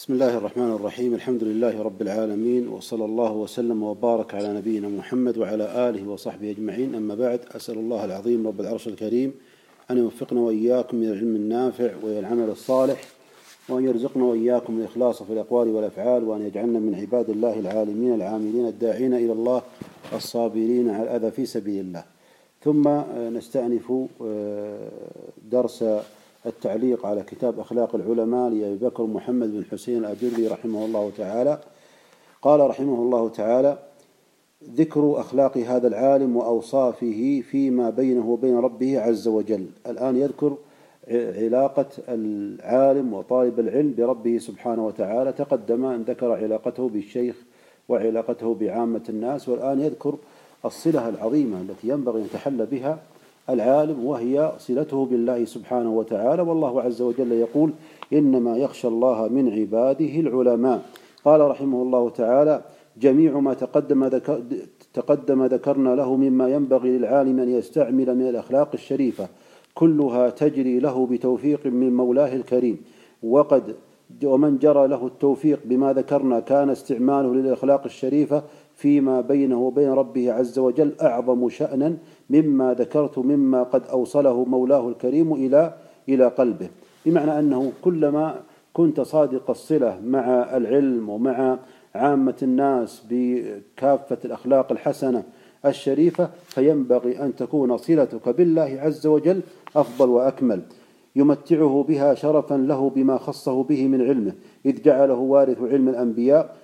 بسم الله الرحمن الرحيم. الحمد لله رب العالمين، وصلى الله وسلم وبارك على نبينا محمد وعلى آله وصحبه أجمعين. أما بعد، أسأل الله العظيم رب العرش الكريم أن يوفقنا وإياكم من العلم النافع والعمل الصالح، وأن يرزقنا وإياكم الإخلاص في الأقوال والأفعال، وأن يجعلنا من عباد الله العالمين العاملين الداعين إلى الله الصابرين على الأذى في سبيل الله. ثم نستأنف درس التعليق على كتاب أخلاق العلماء لأبي بكر محمد بن حسين الأجري رحمه الله تعالى. قال رحمه الله تعالى: ذكر أخلاق هذا العالم وأوصافه فيما بينه وبين ربه عز وجل. الآن يذكر علاقة العالم وطالب العلم بربه سبحانه وتعالى. تقدم أن ذكر علاقته بالشيخ وعلاقته بعامة الناس، والآن يذكر الصلة العظيمة التي ينبغي أن يتحلى بها العالم، وهي صلته بالله سبحانه وتعالى. والله عز وجل يقول: إنما يخشى الله من عباده العلماء. قال رحمه الله تعالى: جميع ما تقدم ذكرنا له مما ينبغي للعالم أن يستعمل من الأخلاق الشريفة، كلها تجري له بتوفيق من مولاه الكريم. ومن جرى له التوفيق بما ذكرنا كان استعماله للأخلاق الشريفة فيما بينه وبين ربه عز وجل أعظم شأنا مما ذكرت، مما قد أوصله مولاه الكريم إلى قلبه. بمعنى أنه كلما كنت صادق الصلة مع العلم ومع عامة الناس بكافة الأخلاق الحسنة الشريفة، فينبغي أن تكون صلتك بالله عز وجل أفضل وأكمل، يمتعه بها شرفا له بما خصه به من علمه، إذ جعله وارث علم الأنبياء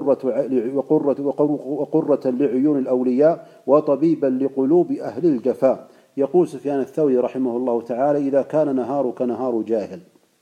وقرة لعيون الأولياء وطبيبا لقلوب أهل الجفاء. يقول سفيان الثوري رحمه الله تعالى: إذا كان نهارك نهار جاهل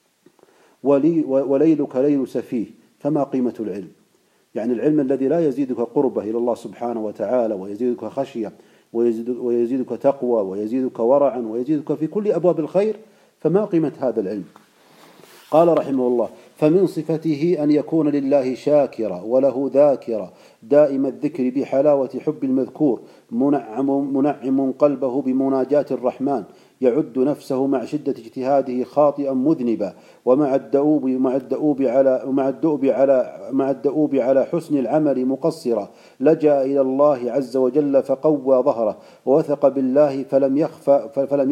وليلك ليل سفيه فما قيمة العلم؟ يعني العلم الذي لا يزيدك قربة إلى الله سبحانه وتعالى، ويزيدك خشية، ويزيدك تقوى، ويزيدك ورعا، ويزيدك في كل أبواب الخير، فما قيمة هذا العلم؟ قال رحمه الله: فمن صفته أن يكون لله شاكرا وله ذاكرا دائم الذكر بحلاوة حب المذكور، منعم قلبه بمناجاة الرحمن، يعد نفسه مع شدة اجتهاده خاطئا مذنبا، ومع الدؤوب على حسن العمل مقصرا، لجأ إلى الله عز وجل فقوى ظهره، ووثق بالله فلم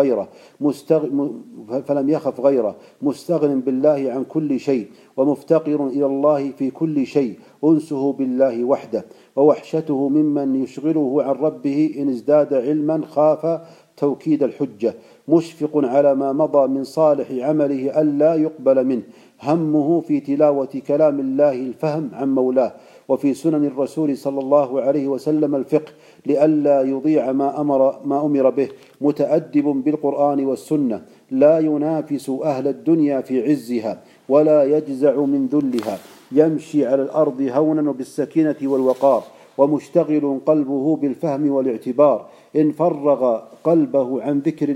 يخف غيره، مستغن بالله عن كل شيء، ومفتقر إلى الله في كل شيء، أنسه بالله وحده، ووحشته ممن يشغله عن ربه إن ازداد علما خاف توكيد الحجة، مشفق على ما مضى من صالح عمله ألا يقبل منه، همه في تلاوة كلام الله الفهم عن مولاه، وفي سنن الرسول صلى الله عليه وسلم الفقه لئلا يضيع ما أمر به، متأدب بالقرآن والسنة، لا ينافس أهل الدنيا في عزها ولا يجزع من ذلها، يمشي على الأرض هونا وبالسكينة والوقار، ومشتغل قلبه بالفهم والاعتبار. إن فرغ قلبه عن ذكر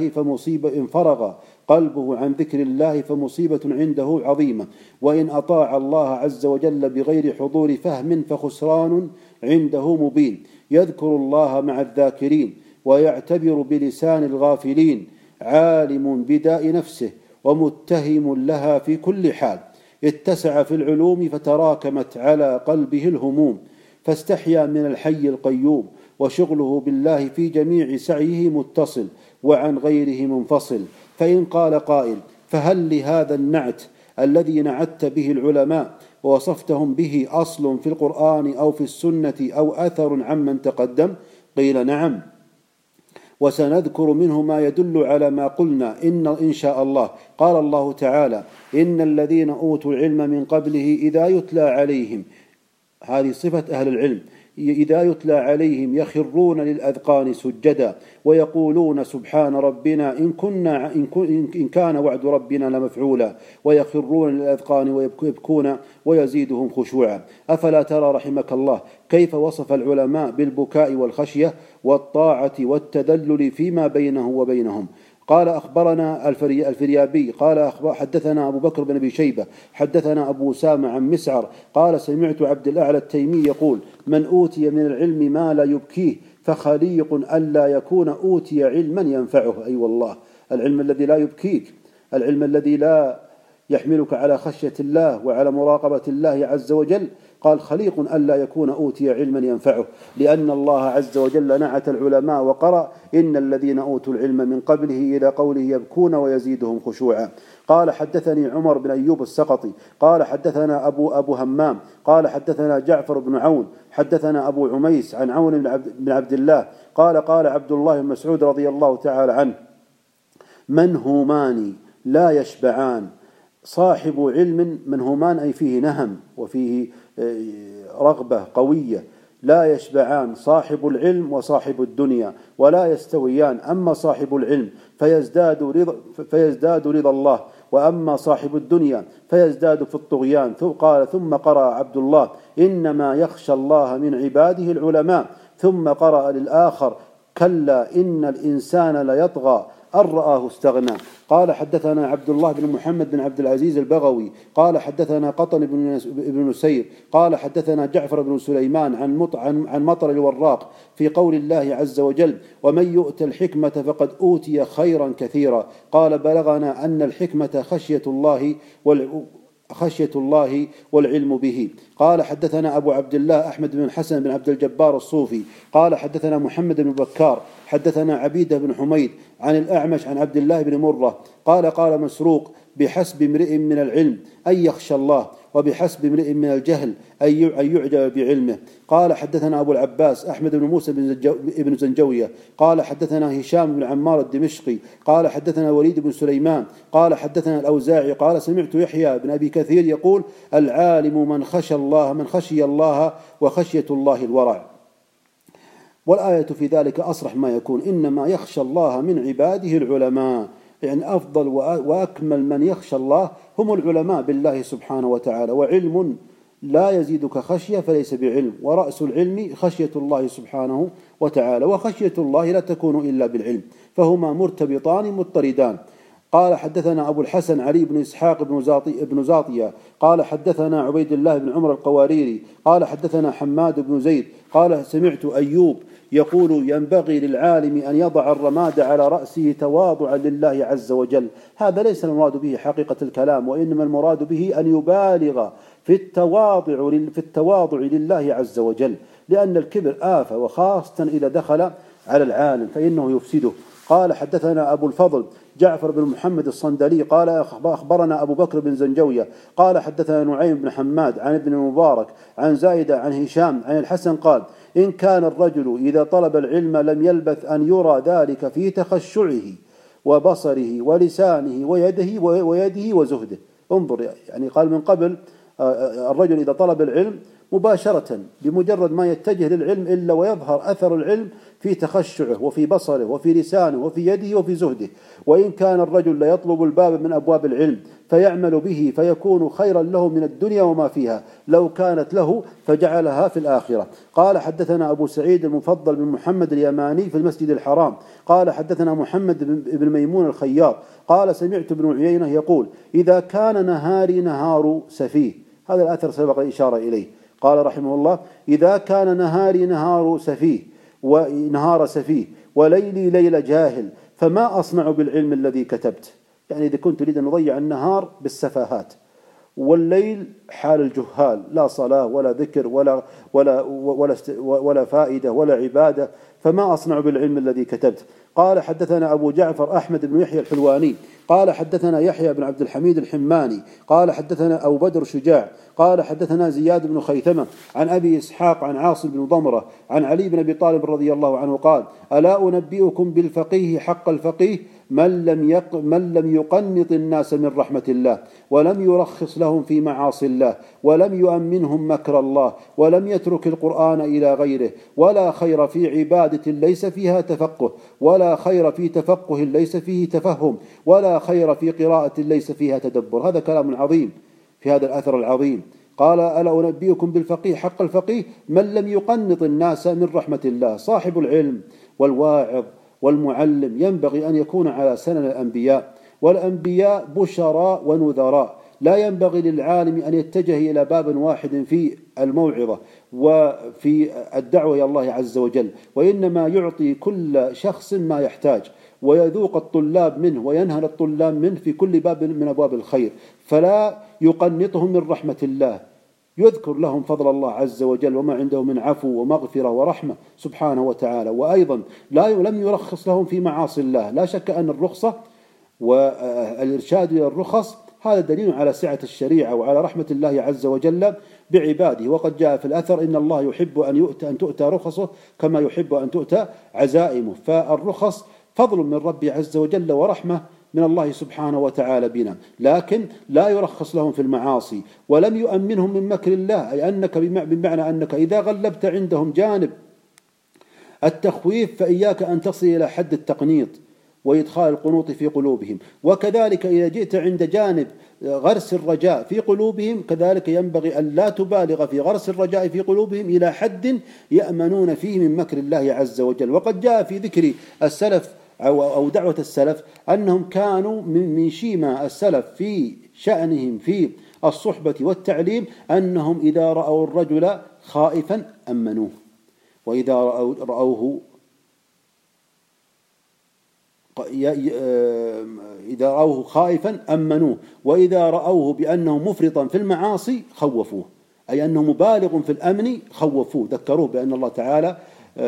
الله فمصيبة عنده عظيمة، وإن أطاع الله عز وجل بغير حضور فهم فخسران عنده مبين. يذكر الله مع الذاكرين ويعتبر بلسان الغافلين، عالم بداء نفسه ومتهم لها في كل حال. اتسع في العلوم فتراكمت على قلبه الهموم، فاستحيا من الحي القيوم، وشغله بالله في جميع سعيه متصل وعن غيره منفصل. فإن قال قائل: فهل لهذا النعت الذي نعت به العلماء ووصفتهم به أصل في القرآن أو في السنة أو أثر عمن تقدم؟ قيل: نعم، وسنذكر منه ما يدل على ما قلنا إن شاء الله. قال الله تعالى: إن الذين أوتوا العلم من قبله إذا يتلى عليهم، هذه صفة أهل العلم، إذا يتلى عليهم يخرون للأذقان سجدا، ويقولون سبحان ربنا إن كان وعد ربنا لمفعولا، ويخرون للأذقان ويبكون ويزيدهم خشوعا. أفلا ترى رحمك الله كيف وصف العلماء بالبكاء والخشية والطاعة والتذلل فيما بينه وبينهم؟ قال: أخبرنا الفريابي قال حدثنا أبو بكر بن أبي شيبة حدثنا أبو أسامة عن مسعر قال: سمعت عبد الأعلى التيمي يقول: من أوتي من العلم ما لا يبكيه فخليق ألا يكون أوتي علما ينفعه. أي والله، العلم الذي لا يبكيك، العلم الذي لا يحملك على خشية الله وعلى مراقبة الله عز وجل؟ قال: خليق ألا يكون أوتي علما ينفعه، لأن الله عز وجل نعت العلماء وقرأ: إن الذين أوتوا العلم من قبله إلى قوله يبكون ويزيدهم خشوعا. قال: حدثني عمر بن أيوب السقطي قال: حدثنا أبو همام قال: حدثنا جعفر بن عون حدثنا أبو عميس عن عون بن عبد الله قال: قال عبد الله بن مسعود رضي الله تعالى عنه: منهومان لا يشبعان، صاحب علم، منهومان أي فيه نهم وفيه رغبة قوية، لا يشبعان، صاحب العلم وصاحب الدنيا ولا يستويان، أما صاحب العلم فيزداد رضا الله، وأما صاحب الدنيا فيزداد في الطغيان. قال: ثم قرأ عبد الله: إنما يخشى الله من عباده العلماء. ثم قرأ للآخر: كلا إن الإنسان ليطغى أن رآه استغنى. قال: حدثنا عبد الله بن محمد بن عبد العزيز البغوي قال: حدثنا قطن بن نسير قال: حدثنا جعفر بن سليمان عن مطر الوراق في قول الله عز وجل: ومن يؤت الحكمة فقد أوتي خيرا كثيرا. قال: بلغنا أن الحكمة خشية الله والعلم به. قال: حدثنا أبو عبد الله أحمد بن الحسن بن عبد الجبار الصوفي قال: حدثنا محمد بن بكار حدثنا عبيدة بن حميد عن الأعمش عن عبد الله بن مرة قال: قال مسروق: بحسب امرئ من العلم أن يخشى الله، وبحسب امرئ من الجهل أن يعجب بعلمه. قال: حدثنا أبو العباس أحمد بن موسى بن زنجوية قال: حدثنا هشام بن عمار الدمشقي قال: حدثنا وليد بن سليمان قال: حدثنا الأوزاعي قال: سمعت يحيى بن أبي كثير يقول: العالم من خشي الله وخشية الله الورع. والآية في ذلك أصرح ما يكون: إنما يخشى الله من عباده العلماء، يعني أفضل وأكمل من يخشى الله هم العلماء بالله سبحانه وتعالى. وعلم لا يزيدك خشية فليس بعلم، ورأس العلم خشية الله سبحانه وتعالى، وخشية الله لا تكون إلا بالعلم، فهما مرتبطان مضطردان. قال: حدثنا أبو الحسن علي بن إسحاق بن زاطية قال: حدثنا عبيد الله بن عمر القواريري قال: حدثنا حماد بن زيد قال: سمعت أيوب يقول: ينبغي للعالم أن يضع الرماد على رأسه تواضعا لله عز وجل. هذا ليس المراد به حقيقة الكلام، وإنما المراد به أن يبالغ في التواضع لله عز وجل، لأن الكبر آفة، وخاصة إذا دخل على العالم فإنه يفسده. قال: حدثنا أبو الفضل جعفر بن محمد الصندلي قال: أخبرنا أبو بكر بن زنجوية قال: حدثنا نعيم بن حماد عن ابن المبارك عن زائدة عن هشام عن الحسن قال: إن كان الرجل إذا طلب العلم لم يلبث أن يرى ذلك في تخشعه وبصره ولسانه ويده وزهده. انظر، يعني قال من قبل الرجل إذا طلب العلم مباشرة بمجرد ما يتجه للعلم إلا ويظهر أثر العلم في تخشعه وفي بصره وفي لسانه وفي يده وفي زهده. وإن كان الرجل لا يطلب الباب من أبواب العلم فيعمل به فيكون خيرا له من الدنيا وما فيها لو كانت له فجعلها في الآخرة. قال: حدثنا أبو سعيد المفضل بن محمد اليماني في المسجد الحرام قال: حدثنا محمد بن ميمون الخياط قال: سمعت ابن عيينة يقول: إذا كان نهاري نهار سفيه. هذا الأثر سبق الإشارة إليه. قال رحمه الله: إذا كان نهاري نهار سفيه وليلي ليل جاهل فما أصنع بالعلم الذي كتبت. يعني إذا كنت أريد أن أضيع النهار بالسفاهات، والليل حال الجهال، لا صلاة ولا ذكر ولا فائدة ولا عبادة، فما أصنع بالعلم الذي كتبت. قال: حدثنا أبو جعفر أحمد بن يحيى الحلواني قال: حدثنا يحيى بن عبد الحميد الحماني قال: حدثنا أبو بدر شجاع قال: حدثنا زياد بن خيثمة عن أبي إسحاق عن عاصم بن ضمرة عن علي بن أبي طالب رضي الله عنه قال: ألا أنبئكم بالفقيه حق الفقيه من لم يقنط الناس من رحمة الله، ولم يرخص لهم في معاصي الله، ولم يؤمنهم مكر الله، ولم يترك القرآن إلى غيره، ولا خير في عبادة ليس فيها تفقه، ولا خير في تفقه ليس فيه تفهم، ولا خير في قراءة ليس فيها تدبر. هذا كلام عظيم في هذا الأثر العظيم. قال: ألا أنبئكم بالفقيه حق الفقيه من لم يقنط الناس من رحمة الله. صاحب العلم والواعظ والمعلم ينبغي أن يكون على سنن الأنبياء، والأنبياء بشراء ونذراء. لا ينبغي للعالم أن يتجه إلى باب واحد في الموعظة وفي الدعوة إلى الله عز وجل، وإنما يعطي كل شخص ما يحتاج. ويذوق الطلاب منه وينهل الطلاب منه في كل باب من أبواب الخير، فلا يقنطهم من رحمة الله، يذكر لهم فضل الله عز وجل وما عنده من عفو ومغفرة ورحمة سبحانه وتعالى. وأيضا لم يرخص لهم في معاصي الله. لا شك أن الرخصة والإرشاد إلى الرخص هذا دليل على سعة الشريعة وعلى رحمة الله عز وجل بعباده. وقد جاء في الأثر إن الله يحب أن تؤتى رخصه كما يحب أن تؤتى عزائمه. فالرخص فضل من ربي عز وجل ورحمة من الله سبحانه وتعالى بنا، لكن لا يرخص لهم في المعاصي ولم يؤمنهم من مكر الله، أي أنك بمعنى أنك إذا غلبت عندهم جانب التخويف فإياك أن تصل إلى حد التقنيط وإدخال القنوط في قلوبهم. وكذلك إذا جئت عند جانب غرس الرجاء في قلوبهم كذلك ينبغي أن لا تبالغ في غرس الرجاء في قلوبهم إلى حد يأمنون فيه من مكر الله عز وجل. وقد جاء في ذكر السلف أو دعوة السلف أنهم كانوا من شيمة السلف في شأنهم في الصحبة والتعليم أنهم إذا رأوا الرجل خائفا أمنوه، وإذا رأوه خائفا أمنوه، وإذا رأوه بأنه مفرطا في المعاصي خوفوه، أي أنه مبالغ في الأمن خوفوه، ذكروه بأن الله تعالى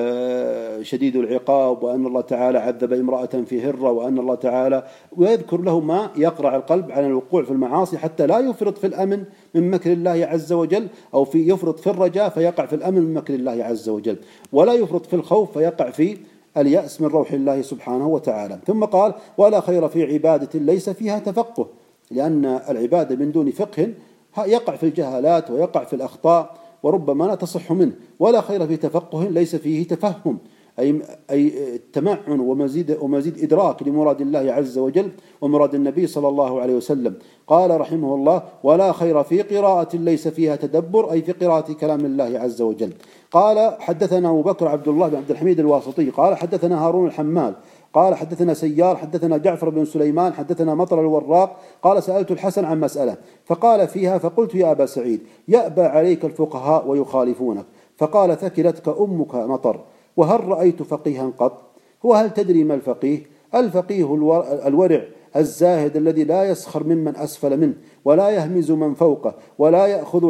شديد العقاب، وأن الله تعالى عذب امرأة في هرة، وأن الله تعالى ويذكر له ما يقرع القلب على الوقوع في المعاصي حتى لا يفرط في الأمن من مكر الله عز وجل، أو يفرط في الرجاء فيقع في الأمن من مكر الله عز وجل، ولا يفرط في الخوف فيقع في اليأس من روح الله سبحانه وتعالى. ثم قال: ولا خير في عبادة ليس فيها تفقه، لأن العبادة من دون فقه يقع في الجهالات ويقع في الأخطاء وربما لا تصح منه. ولا خير في تفقه ليس فيه تفهم، أي تمعن ومزيد إدراك لمراد الله عز وجل ومراد النبي صلى الله عليه وسلم. قال رحمه الله: ولا خير في قراءة ليس فيها تدبر، أي في قراءة كلام الله عز وجل. قال: حدثنا أبو بكر عبد الله بن عبد الحميد الواسطي قال: حدثنا هارون الحمال قال: حدثنا سيار حدثنا جعفر بن سليمان حدثنا مطر الوراق قال: سألت الحسن عن مسألة فقال فيها: فقلت يا أبا سعيد يأبى عليك الفقهاء ويخالفونك، فقال: ثكلتك أمك مطر، وهل رأيت فقيها قط؟ وهل تدري ما الفقيه؟ الفقيه الورع الزاهد الذي لا يسخر ممن أسفل منه ولا يهمز من فوقه ولا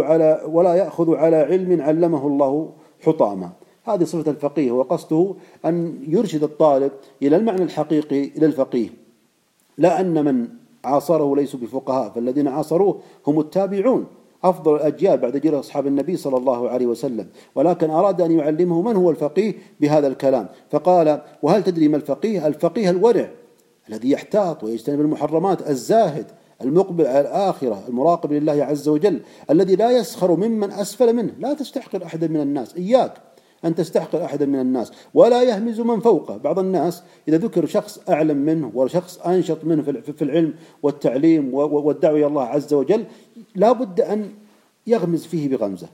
يأخذ على علم علمه الله حطاما. هذه صفة الفقيه، وقصده أن يرشد الطالب إلى المعنى الحقيقي للفقيه، لا أن من عاصره ليسوا بفقهاء، فالذين عاصروه هم التابعون أفضل الأجيال بعد جيل أصحاب النبي صلى الله عليه وسلم، ولكن أراد أن يعلمه من هو الفقيه بهذا الكلام، فقال: وهل تدري ما الفقيه؟ الفقيه الورع الذي يحتاط ويجتنب المحرمات، الزاهد المقبل على الآخرة المراقب لله عز وجل، الذي لا يسخر ممن أسفل منه. لا تستحقر أحدا من الناس، إياك أن تستحقر أحدا من الناس، ولا يهمز من فوقه. بعض الناس إذا ذكر شخص أعلم منه وشخص أنشط منه في العلم والتعليم والدعوة إلى الله عز وجل لا بد أن يغمز فيه بغمزة،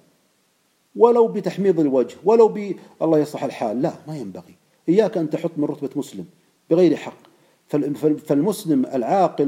ولو بتحميض الوجه، ولو الله يصلح الحال. لا، ما ينبغي. إياك أن تحط من رتبة مسلم بغير حق. فالمسلم العاقل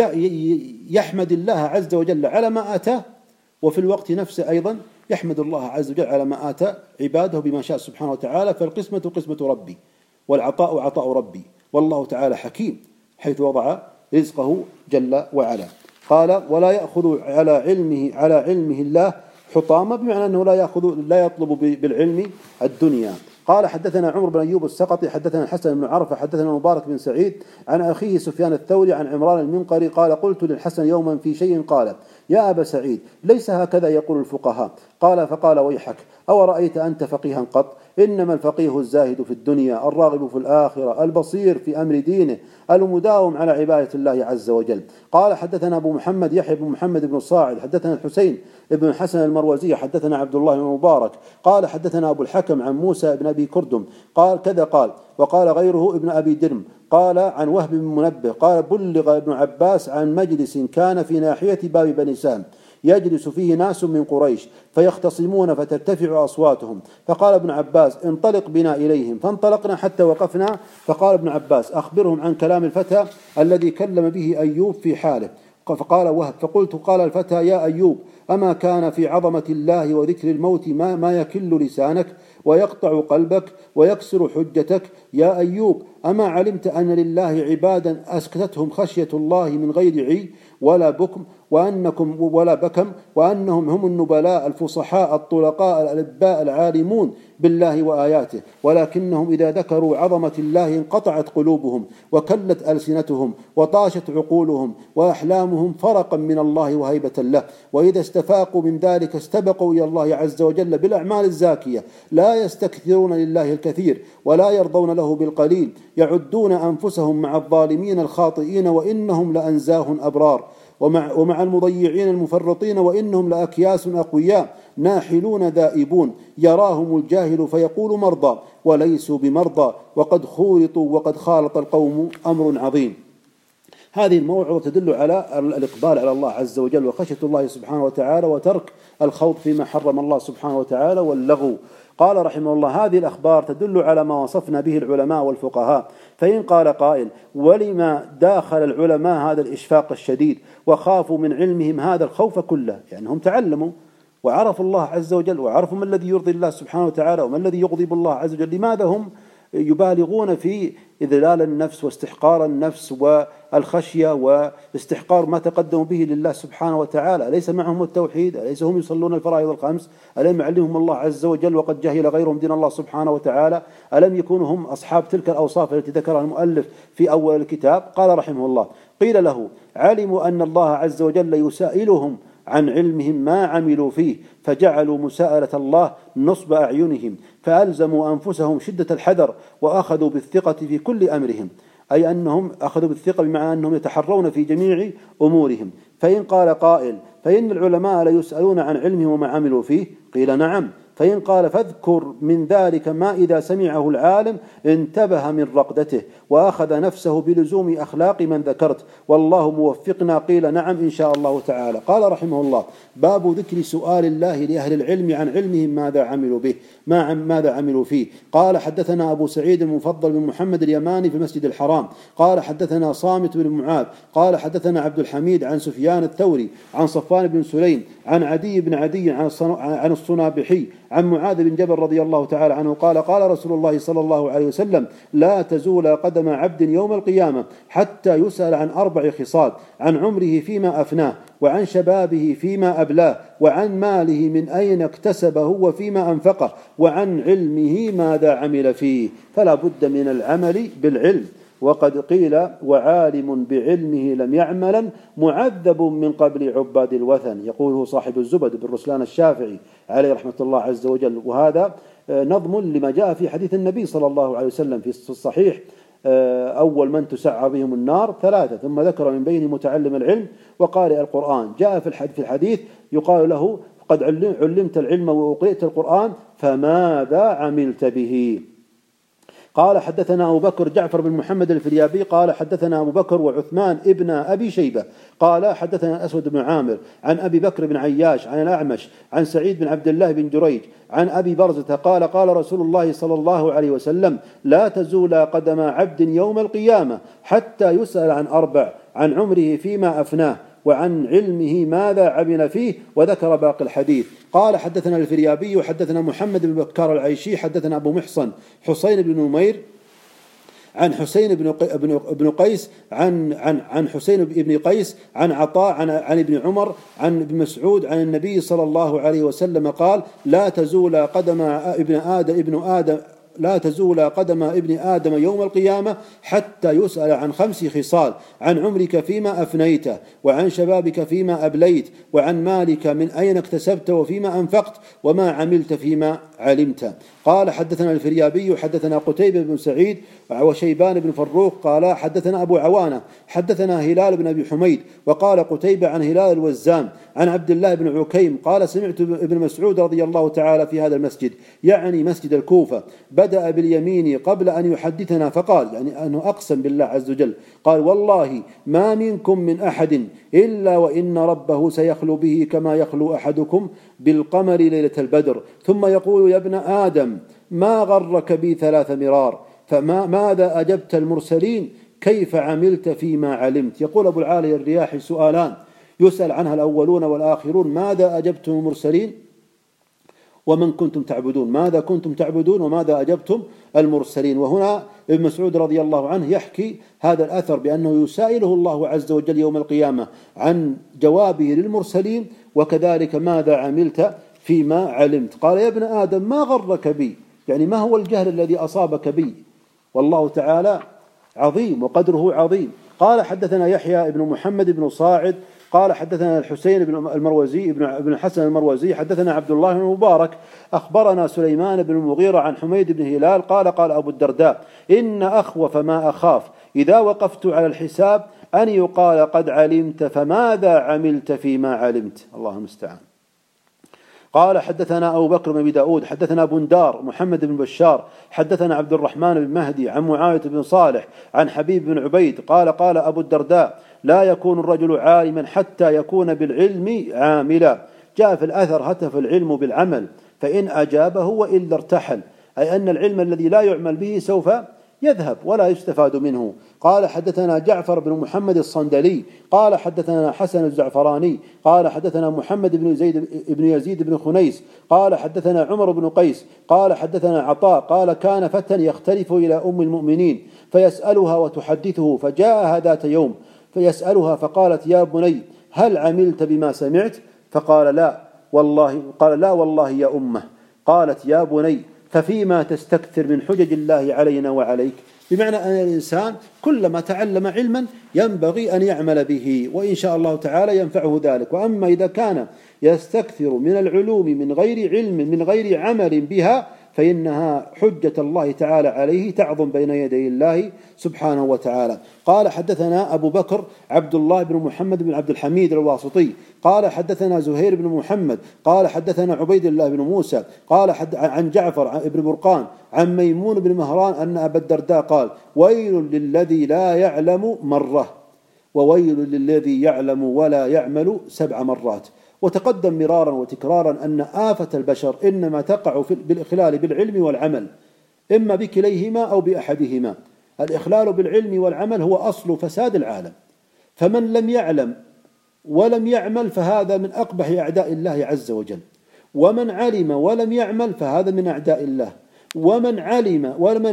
يحمد الله عز وجل على ما آتاه، وفي الوقت نفسه أيضا يحمد الله عز وجل على ما آتى عباده بما شاء سبحانه وتعالى. فالقسمة قسمة ربي، والعطاء عطاء ربي، والله تعالى حكيم حيث وضع رزقه جل وعلا. قال: ولا يأخذ على علمه الله حطاما، بمعنى أنه لا يطلب بالعلم الدنيا. قال: حدثنا عمر بن أيوب السقطي حدثنا الحسن بن عرفة حدثنا مبارك بن سعيد عن أخيه سفيان الثوري عن عمران المنقري قال: قلت للحسن يوما في شيء قال: يا أبا سعيد ليس هكذا يقول الفقهاء. فقال: ويحك، أو رأيت أنت فقيها قط؟ إنما الفقيه الزاهد في الدنيا الراغب في الآخرة البصير في أمر دينه المداوم على عبادة الله عز وجل. قال: حدثنا أبو محمد يحيى بن محمد بن صاعد حدثنا الحسين بن حسن المروزي حدثنا عبد الله بن مبارك قال: حدثنا أبو الحكم عن موسى بن أبي كردم قال كذا قال. وقال غيره ابن أبي درم قال عن وهب بن منبه قال: بلغ ابن عباس عن مجلس كان في ناحية باب بني سهم يجلس فيه ناس من قريش فيختصمون فترتفع أصواتهم، فقال ابن عباس: انطلق بنا إليهم، فانطلقنا حتى وقفنا، فقال ابن عباس: أخبرهم عن كلام الفتى الذي كلم به أيوب في حاله. فقال وهب فقلت قال الفتى يا أيوب أما كان في عظمة الله وذكر الموت ما يكل لسانك ويقطع قلبك ويكسر حجتك؟ يا أيوب أما علمت أن لله عبادا أسكتتهم خشية الله من غير عي ولا بكم وأنهم هم النبلاء الفصحاء الطلقاء الألباء العالمون بالله وآياته، ولكنهم إذا ذكروا عظمة الله انقطعت قلوبهم وكلت ألسنتهم وطاشت عقولهم وأحلامهم فرقا من الله وهيبة له، وإذا استفاقوا من ذلك استبقوا إلى الله عز وجل بالأعمال الزاكية، لا يستكثرون لله الكثير ولا يرضون له بالقليل، يعدون أنفسهم مع الظالمين الخاطئين وإنهم لأنزاه أبرار، ومع المضيعين المفرطين وإنهم لأكياس أقوياء ناحلون ذائبون، يراهم الجاهل فيقول مرضى وليسوا بمرضى وقد خولطوا وقد خالط القوم أمر عظيم. هذه الموعظة تدل على الإقبال على الله عز وجل وخشية الله سبحانه وتعالى وترك الخوض فيما حرم الله سبحانه وتعالى واللغو. قال رحمه الله هذه الأخبار تدل على ما وصفنا به العلماء والفقهاء. فإن قال قائل ولما داخل العلماء هذا الإشفاق الشديد وخافوا من علمهم هذا الخوف كله؟ يعني هم تعلموا وعرفوا الله عز وجل وعرفوا ما الذي يرضي الله سبحانه وتعالى وما الذي يغضب الله عز وجل، لماذا هم يبالغون في إذلال النفس واستحقار النفس والخشية واستحقار ما تقدموا به لله سبحانه وتعالى؟ أليس معهم التوحيد؟ أليس هم يصلون الفرائض الخمس؟ ألم يعلمهم الله عز وجل وقد جهل غيرهم دين الله سبحانه وتعالى؟ ألم يكونوا هم أصحاب تلك الأوصاف التي ذكرها المؤلف في أول الكتاب؟ قال رحمه الله قيل له علموا أن الله عز وجل يسائلهم عن علمهم ما عملوا فيه فجعلوا مساءلة الله نصب أعينهم، فألزموا أنفسهم شدة الحذر وأخذوا بالثقة في كل أمرهم، أي أنهم أخذوا بالثقة بمعنى أنهم يتحرون في جميع أمورهم. فإن قال قائل فإن العلماء لا يسألون عن علمهم وما عملوا فيه؟ قيل نعم. فإن قال فاذكر من ذلك ما إذا سمعه العالم انتبه من رقدته وأخذ نفسه بلزوم أخلاق من ذكرت والله موفقنا؟ قيل نعم إن شاء الله تعالى. قال رحمه الله باب ذكر سؤال الله لأهل العلم عن علمهم ماذا عملوا به ماذا عملوا فيه. قال حدثنا أبو سعيد المفضل بن محمد اليماني في المسجد الحرام قال حدثنا صامت بن معاذ قال حدثنا عبد الحميد عن سفيان الثوري عن صفوان بن سليم عن عدي بن عدي عن الصنابحي عن معاذ بن جبل رضي الله تعالى عنه قال قال رسول الله صلى الله عليه وسلم لا تزول قدم عبد يوم القيامة حتى يسأل عن 4 خصال: عن عمره فيما أفناه، وعن شبابه فيما أبلاه، وعن ماله من أين اكتسبه وفيما أنفقه، وعن علمه ماذا عمل فيه. فلا بد من العمل بالعلم. وقد قيل وعالم بعلمه لم يعملا معذب من قبل عباد الوثن، يقوله صاحب الزبد بن رسلان الشافعي عليه رحمة الله عز وجل. وهذا نظم لما جاء في حديث النبي صلى الله عليه وسلم في الصحيح أول من تسعى بهم النار 3، ثم ذكر من بين متعلم العلم وقارئ القرآن. جاء في الحديث يقال له قد علمت العلم وأقرئت القرآن فماذا عملت به؟ قال حدثنا أبو بكر جعفر بن محمد الفريابي قال حدثنا أبو بكر وعثمان ابن أبي شيبة قال حدثنا أسود بن عامر عن أبي بكر بن عياش عن الأعمش عن سعيد بن عبد الله بن جريج عن أبي برزة قال قال رسول الله صلى الله عليه وسلم لا تزول قدم عبد يوم القيامة حتى يسأل عن 4: عن عمره فيما أفناه، وعن علمه ماذا عمل فيه، وذكر باقي الحديث. قال حدثنا الفريابي وحدثنا محمد بن بكار العيشي حدثنا أبو محصن حسين بن نمير عن حسين بن قيس عن حسين بن قيس عن عطاء عن ابن عمر عن ابن مسعود عن النبي صلى الله عليه وسلم قال لا تزول قدم ابن آدم يوم القيامة حتى يسأل عن 5 خصال: عن عمرك فيما أفنيته، وعن شبابك فيما أبليت، وعن مالك من أين اكتسبت وفيما أنفقت، وما عملت فيما علمت. قال حدثنا الفريابي حدثنا قتيبة بن سعيد وشيبان بن فروق قال حدثنا أبو عوانة حدثنا هلال بن أبي حميد وقال قتيبة عن هلال الوزام عن عبد الله بن عكيم قال سمعت ابن مسعود رضي الله تعالى في هذا المسجد، يعني مسجد الكوفة، بدأ باليمين قبل أن يحدثنا فقال، يعني أنه أقسم بالله عز وجل، قال والله ما منكم من أحد إلا وإن ربه سيخلو به كما يخلو أحدكم بالقمر ليلة البدر، ثم يقول يا ابن آدم ما غرك بي 3 مرار، فماذا أجبت المرسلين؟ كيف عملت فيما علمت. يقول أبو العالي الرياحي سؤالان يسأل عنها الأولون والآخرون: ماذا أجبتم المرسلين ومن كنتم تعبدون؟ ماذا كنتم تعبدون وماذا أجبتم المرسلين؟ وهنا ابن مسعود رضي الله عنه يحكي هذا الأثر بأنه يسائله الله عز وجل يوم القيامة عن جوابه للمرسلين، وكذلك ماذا عملت فيما علمت. قال: يا ابن آدم ما غرك بي، يعني ما هو الجهل الذي أصابك بي؟ والله تعالى عظيم وقدره عظيم. قال: حدثنا يحيى بن محمد بن صاعد قال: حدثنا الحسين بن المروزي ابن الحسن المروزي حدثنا عبد الله بن مبارك أخبرنا سليمان بن المغيرة عن حميد بن هلال قال: قال أبو الدرداء: إن أخوف ما أخاف إذا وقفت على الحساب أن يقال قد علمت فماذا عملت فيما علمت. الله المستعان. قال: حدثنا أبو بكر بن داود حدثنا بندار محمد بن بشار حدثنا عبد الرحمن بن مهدي عن معاوية بن صالح عن حبيب بن عبيد قال: قال أبو الدرداء: لا يكون الرجل عالما حتى يكون بالعلم عاملا. جاء في الأثر: هتف العلم بالعمل فإن أجابه وإلا ارتحل، أي أن العلم الذي لا يعمل به سوف يذهب ولا يستفاد منه. قال: حدثنا جعفر بن محمد الصندلي قال: حدثنا حسن الزعفراني قال: حدثنا محمد بن يزيد بن خنيس قال: حدثنا عمر بن قيس قال: حدثنا عطاء قال: كان فتى يختلف إلى أم المؤمنين فيسألها وتحدثه، فجاءها ذات يوم فيسألها فقالت: يا بني هل عملت بما سمعت؟ فقال: لا والله. قال: لا والله يا أمه. قالت: يا بني ففيما تستكثر من حجج الله علينا وعليك؟ بمعنى أن الإنسان كلما تعلم علما ينبغي أن يعمل به، وإن شاء الله تعالى ينفعه ذلك. وأما إذا كان يستكثر من العلوم من غير علم من غير عمل بها فإنها حجة الله تعالى عليه تعظم بين يدي الله سبحانه وتعالى. قال: حدثنا أبو بكر عبد الله بن محمد بن عبد الحميد الواسطي قال: حدثنا زهير بن محمد قال: حدثنا عبيد الله بن موسى قال: عن جعفر بن برقان عن ميمون بن مهران أن أبا الدرداء قال: ويل للذي لا يعلم مرة وويل للذي يعلم ولا يعمل 7 مرات. وتقدم مرارا وتكرارا أن آفة البشر إنما تقع بالإخلال بالعلم والعمل، إما بكليهما أو بأحدهما. الإخلال بالعلم والعمل هو أصل فساد العالم، فمن لم يعلم ولم يعمل فهذا من أقبح أعداء الله عز وجل، ومن علم ولم يعمل فهذا من أعداء الله، ومن علم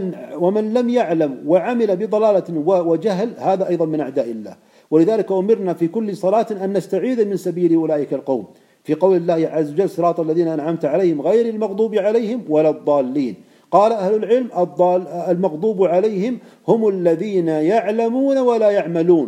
ومن لم يعلم وعمل بضلالة وجهل هذا أيضا من أعداء الله. ولذلك أمرنا في كل صلاة أن نستعيذ من سبيل أولئك القوم، في قول الله عز وجل: صراط الذين أنعمت عليهم غير المغضوب عليهم ولا الضالين. قال أهل العلم: المغضوب عليهم هم الذين يعلمون ولا يعملون،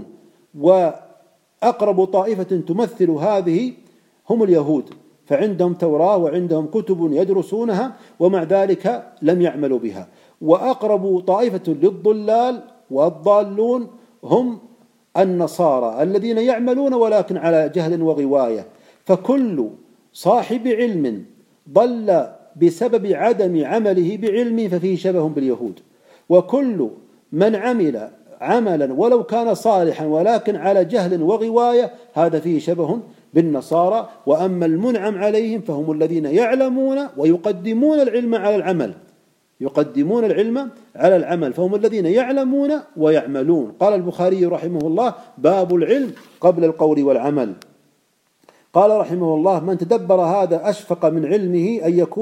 وأقرب طائفة تمثل هذه هم اليهود، فعندهم توراة وعندهم كتب يدرسونها ومع ذلك لم يعملوا بها. وأقرب طائفة للضلال والضالون هم النصارى الذين يعملون ولكن على جهل وغواية. فكل صاحب علم ضل بسبب عدم عمله بعلم ففيه شبه باليهود، وكل من عمل عملا ولو كان صالحا ولكن على جهل وغواية هذا فيه شبه بالنصارى. وأما المنعم عليهم فهم الذين يعلمون ويقدمون العلم على العمل، يقدمون العلم على العمل، فهم الذين يعلمون ويعملون. قال البخاري رحمه الله: باب العلم قبل القول والعمل. قال رحمه الله: من تدبر هذا أشفق من علمه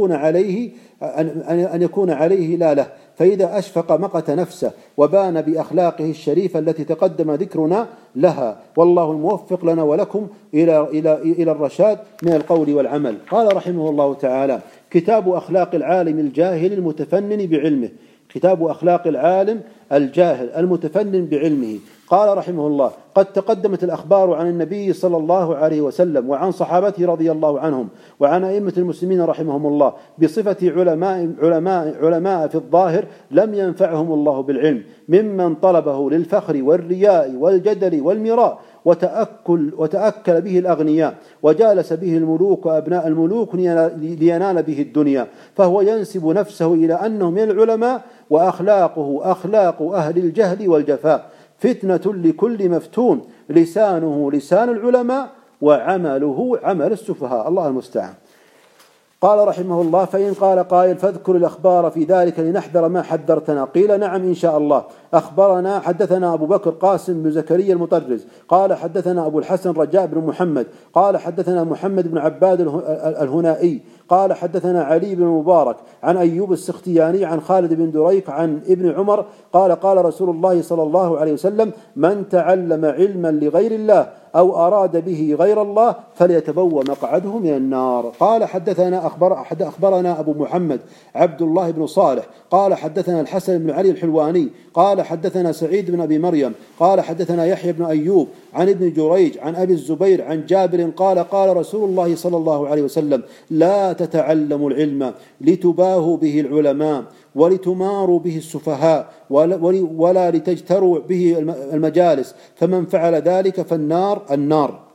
أن يكون عليه لا له، فإذا أشفق مقت نفسه وبان بأخلاقه الشريفة التي تقدم ذكرنا لها. والله الموفق لنا ولكم إلى الرشاد من القول والعمل. قال رحمه الله تعالى: كتاب أخلاق العالم الجاهل المتفنن بعلمه. كتاب أخلاق العالم الجاهل المتفنن بعلمه. قال رحمه الله: قد تقدمت الأخبار عن النبي صلى الله عليه وسلم وعن صحابته رضي الله عنهم وعن أئمة المسلمين رحمهم الله بصفة علماء في الظاهر لم ينفعهم الله بالعلم، ممن طلبه للفخر والرياء والجدل والمراء، وتأكل به الأغنياء، وجالس به الملوك وأبناء الملوك لينال به الدنيا، فهو ينسب نفسه إلى أنه من العلماء، وأخلاقه أخلاق أهل الجهل والجفاء، فتنة لكل مفتون، لسانه لسان العلماء وعمله عمل السفهاء. الله المستعان. قال رحمه الله: فإن قال قائل فاذكر الأخبار في ذلك لنحذر ما حذرتنا. قيل: نعم إن شاء الله. أخبرنا حدثنا أبو بكر قاسم بن زكريا المطرز قال حدثنا أبو الحسن رجاء بن محمد قال حدثنا محمد بن عباد الهنائي قال حدثنا علي بن المبارك عن أيوب السختياني عن خالد بن دريك عن ابن عمر قال: قال رسول الله صلى الله عليه وسلم: من تعلم علما لغير الله أو أراد به غير الله فليتبوأ مقعده من النار. قال أخبرنا أبو محمد عبد الله بن صالح قال حدثنا الحسن بن علي الحلواني قال حدثنا سعيد بن أبي مريم قال حدثنا يحيى بن أيوب عن ابن جريج عن أبي الزبير عن جابر قال: قال رسول الله صلى الله عليه وسلم: لا تتعلموا العلم لتباهوا به العلماء ولتماروا به السفهاء ولا لتجتروا به المجالس، فمن فعل ذلك فالنار النار.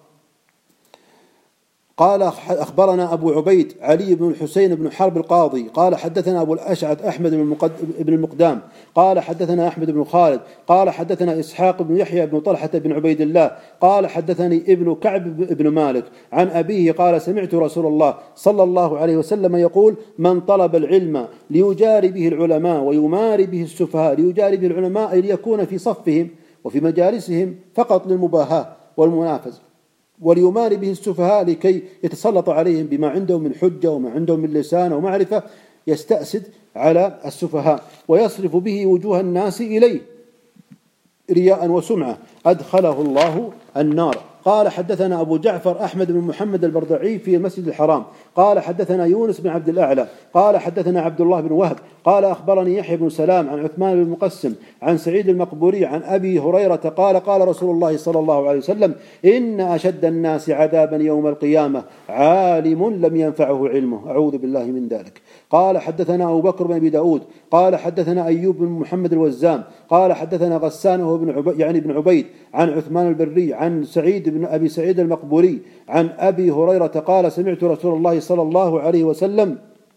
قال أخبرنا أبو عبيد علي بن الحسين بن حرب القاضي قال حدثنا أبو الأشعث أحمد بن المقدام قال حدثنا أحمد بن خالد قال حدثنا إسحاق بن يحيى بن طلحة بن عبيد الله قال حدثني ابن كعب بن مالك عن أبيه قال: سمعت رسول الله صلى الله عليه وسلم يقول: من طلب العلم ليجاري به العلماء ويماري به السفهاء، ليجاري به العلماء أي ليكون في صفهم وفي مجالسهم فقط للمباهاة والمنافسة، وليماري به السفهاء لكي يتسلط عليهم بما عندهم من حجة وما عندهم من لسان ومعرفة، يستأسد على السفهاء ويصرف به وجوه الناس إليه رياء وسمعة، أدخله الله النار. قال حدثنا أبو جعفر أحمد بن محمد البردعي في المسجد الحرام قال حدثنا يونس بن عبد الأعلى قال حدثنا عبد الله بن وهب قال أخبرني يحيى بن سلام عن عثمان بن المقسم عن سعيد المقبوري عن أبي هريرة قال: قال رسول الله صلى الله عليه وسلم: إن أشد الناس عذابا يوم القيامة عالم لم ينفعه علمه. أعوذ بالله من ذلك. قال حدثنا أبو بكر بن أبي داود قال حدثنا أيوب بن محمد الوزام قال حدثنا غسان وهو بن عبيد عن عثمان البري عن سعيد بن أبي سعيد المقبوري عن أبي هريرة قال: سمعت رسول الله صلى الله عليه وسلم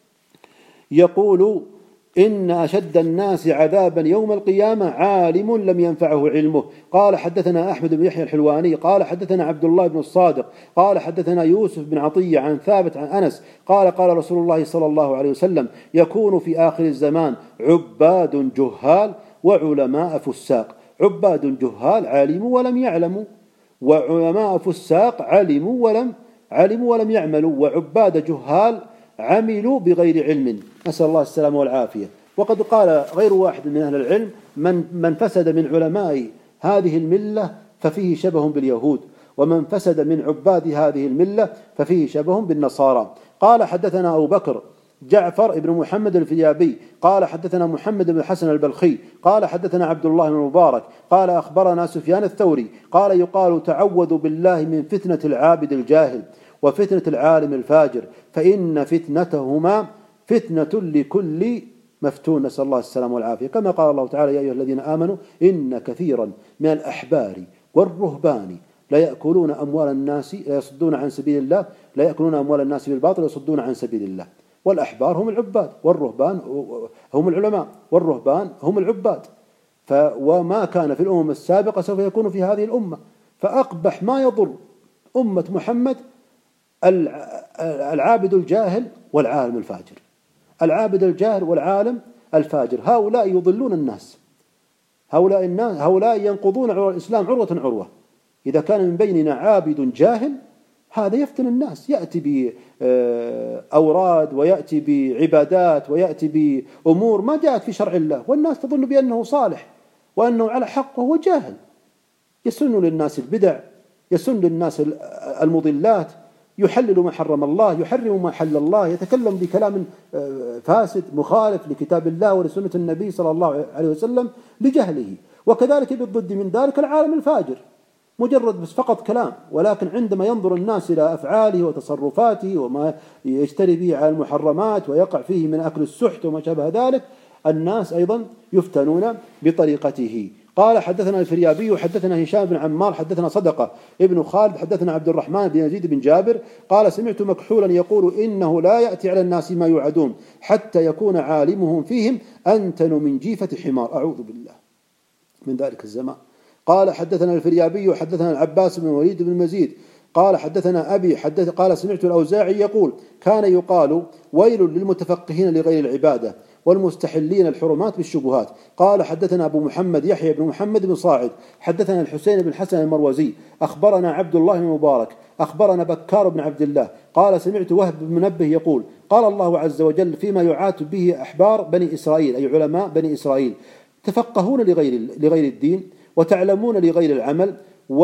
يقول: إن أشد الناس عذابا يوم القيامة عالم لم ينفعه علمه. قال حدثنا أحمد بن يحيى الحلواني قال حدثنا عبد الله بن الصادق قال حدثنا يوسف بن عطية عن ثابت عن أنس قال: قال رسول الله صلى الله عليه وسلم: يكون في آخر الزمان عباد جهال وعلماء فساق. عباد جهال علموا ولم يعلموا، وعلماء فساق علموا ولم يعملوا، وعباد جهال عملوا بغير علم، نسأل الله السلامة والعافية. وقد قال غير واحد من أهل العلم: من فسد من علماء هذه الملة ففيه شبه باليهود، ومن فسد من عباد هذه الملة ففيه شبه بالنصارى. قال حدثنا أبو بكر جعفر بن محمد الفيابي قال حدثنا محمد بن حسن البلخي قال حدثنا عبد الله بن المبارك قال أخبرنا سفيان الثوري قال: يقال: تعوذوا بالله من فتنة العابد الجاهل وفتنة العالم الفاجر، فإن فتنتهما فتنة لكل مفتون، نسأل الله السلامة والعافية. كما قال الله تعالى: يا أيها الذين آمنوا إن كثيرا من الأحبار والرهبان لا يأكلون أموال الناس لا يصدون عن سبيل الله، لا يأكلون أموال الناس بالباطل يصدون عن سبيل الله. والأحبار هم العباد، والرهبان هم العلماء، والرهبان هم العباد. وما كان في الأمم السابقة سوف يكون في هذه الأمة. فأقبح ما يضر أمة محمد العابد الجاهل والعالم الفاجر. العابد الجاهل والعالم الفاجر، هؤلاء يضلون الناس، هؤلاء ينقضون عروة الإسلام عروة عروة. إذا كان من بيننا عابد جاهل هذا يفتن الناس، يأتي بأوراد ويأتي بعبادات ويأتي بأمور ما جاءت في شرع الله، والناس تظن بأنه صالح وأنه على حق وهو جاهل. يسن للناس البدع، يسن للناس المضلات، يحلل ما حرم الله، يحرم ما حل الله، يتكلم بكلام فاسد مخالف لكتاب الله ولسنة النبي صلى الله عليه وسلم لجهله. وكذلك بالضد من ذلك العالم الفاجر، مجرد بس فقط كلام، ولكن عندما ينظر الناس إلى أفعاله وتصرفاته وما يشتري به على المحرمات ويقع فيه من أكل السحت وما شابه ذلك، الناس أيضا يفتنون بطريقته. قال حدثنا الفريابي وحدثنا هشام بن عمار حدثنا صدقة ابن خالد حدثنا عبد الرحمن بن يزيد بن جابر قال: سمعت مكحولا يقول: إنه لا يأتي على الناس ما يوعدون حتى يكون عالمهم فيهم أنتن من جيفة حمار. أعوذ بالله من ذلك الزمان. قال حدثنا الفريابي وحدثنا العباس بن وليد بن مزيد قال حدثنا أبي قال سمعت الأوزاعي يقول كان يقال ويل للمتفقهين لغير العبادة والمستحلين الحرمات بالشبهات. قال حدثنا أبو محمد يحيى بن محمد بن صاعد حدثنا الحسين بن حسن المروزي أخبرنا عبد الله بن مبارك أخبرنا بكار بن عبد الله قال سمعت وهب بن منبه يقول قال الله عز وجل فيما يعاتب به أحبار بني إسرائيل أي علماء بني إسرائيل تفقهون لغير الدين وتعلمون لغير العمل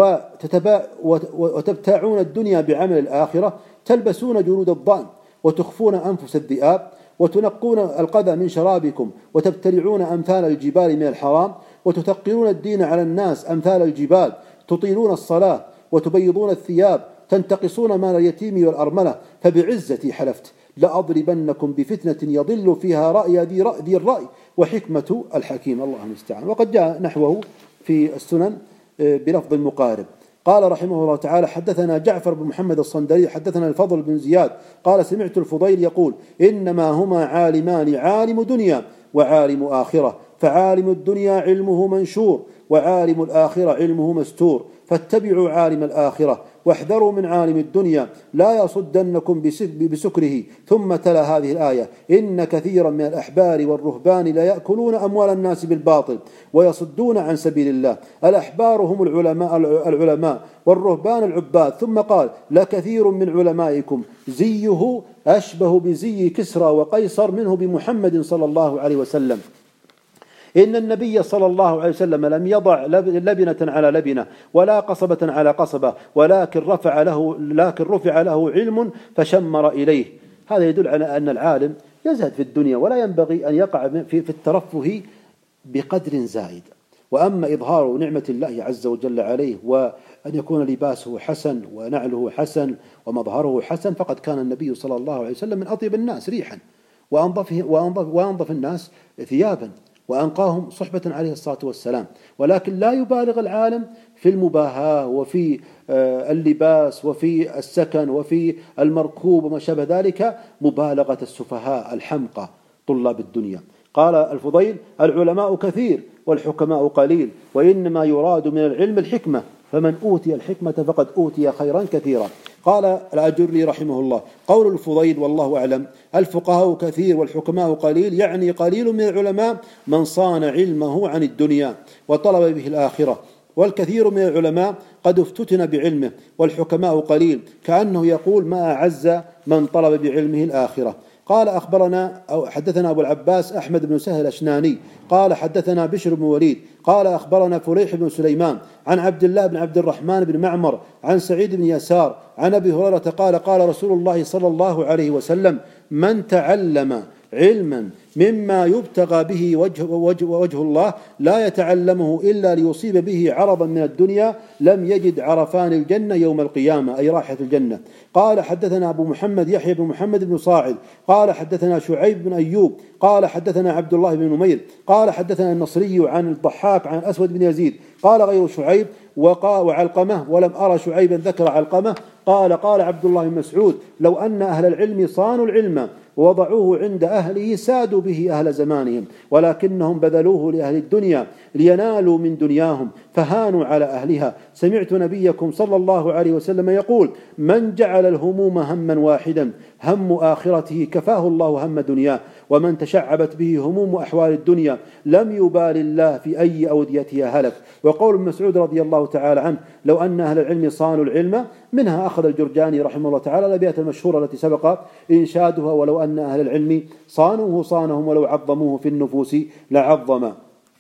وتبتاعون الدنيا بعمل الآخرة تلبسون جلود الضأن وتخفون أنفس الذئاب وتنقون القذى من شرابكم وتبتلعون أمثال الجبال من الحرام وتثقلون الدين على الناس أمثال الجبال تطيلون الصلاة وتبيضون الثياب تنتقصون مال اليتيم والأرملة فبعزتي حلفت لأضربنكم بفتنة يضل فيها رأي ذي الرأي وحكمة الحكيم. الله المستعان. وقد جاء نحوه في السنن بلفظ مقارب. قال رحمه الله تعالى حدثنا جعفر بن محمد الصندلي حدثنا الفضل بن زياد قال سمعت الفضيل يقول إنما هما عالمان عالم دنيا وعالم آخرة فعالم الدنيا علمه منشور وعالم الآخرة علمه مستور فاتبعوا عالم الآخرة واحذروا من عالم الدنيا لا يصدنكم بسكره. ثم تلا هذه الآية إن كثيرا من الأحبار والرهبان لا يأكلون أموال الناس بالباطل ويصدون عن سبيل الله. الأحبار هم العلماء والرهبان العباد. ثم قال لكثير من علمائكم زيه أشبه بزي كسرى وقيصر منه بمحمد صلى الله عليه وسلم. إن النبي صلى الله عليه وسلم لم يضع لبنة على لبنة ولا قصبة على قصبة ولكن رفع له علم فشمر إليه. هذا يدل على أن العالم يزهد في الدنيا ولا ينبغي أن يقع في الترفه بقدر زائد. وأما إظهار نعمة الله عز وجل عليه وأن يكون لباسه حسن ونعله حسن ومظهره حسن فقد كان النبي صلى الله عليه وسلم من أطيب الناس ريحا وأنظف الناس ثيابا وأنقاهم صحبة عليه الصلاة والسلام. ولكن لا يبالغ العالم في المباهاة وفي اللباس وفي السكن وفي المركوب وما شابه ذلك مبالغة السفهاء الحمقى طلاب الدنيا. قال الفضيل العلماء كثير والحكماء قليل وإنما يراد من العلم الحكمة فمن أوتي الحكمة فقد أوتي خيرا كثيرا. قال الأجري رحمه الله قول الفضيل والله أعلم الفقهاء كثير والحكماء قليل يعني قليل من العلماء من صان علمه عن الدنيا وطلب به الآخرة والكثير من العلماء قد افتتن بعلمه والحكماء قليل كأنه يقول ما أعز من طلب بعلمه الآخرة. قال أخبرنا أو حدثنا أبو العباس أحمد بن سهل الأشناني قال حدثنا بشر بن وليد قال أخبرنا فليح بن سليمان عن عبد الله بن عبد الرحمن بن معمر عن سعيد بن يسار عن أبي هريرة قال قال رسول الله صلى الله عليه وسلم من تعلم علما مما يبتغى به وجه الله لا يتعلمه إلا ليصيب به عرضا من الدنيا لم يجد عرفان الجنة يوم القيامة أي راحة الجنة. قال حدثنا أبو محمد يحيى بن محمد بن صاعد قال حدثنا شعيب بن أيوب قال حدثنا عبد الله بن نمير قال حدثنا النصري عن الضحاك عن أسود بن يزيد قال غير شعيب وعلقمة ولم أرى شعيبا ذكر علقمة قال عبد الله بن مسعود لو أن أهل العلم صانوا العلم ووضعوه عند أهله سادوا به أهل زمانهم ولكنهم بذلوه لأهل الدنيا لينالوا من دنياهم فهانوا على أهلها. سمعت نبيكم صلى الله عليه وسلم يقول من جعل الهموم هما واحدا هم آخرته كفاه الله هم دنياه ومن تشعبت به هموم أحوال الدنيا لم يبال الله في أي أوديتها هلك. وقول ابن مسعود رضي الله تعالى عنه لو أن أهل العلم صانوا العلم منها أخذ الجرجاني رحمه الله تعالى الأبيات المشهورة التي سبق إنشادها ولو أن أهل العلم صانوه صانهم ولو عظموه في النفوس لعظما.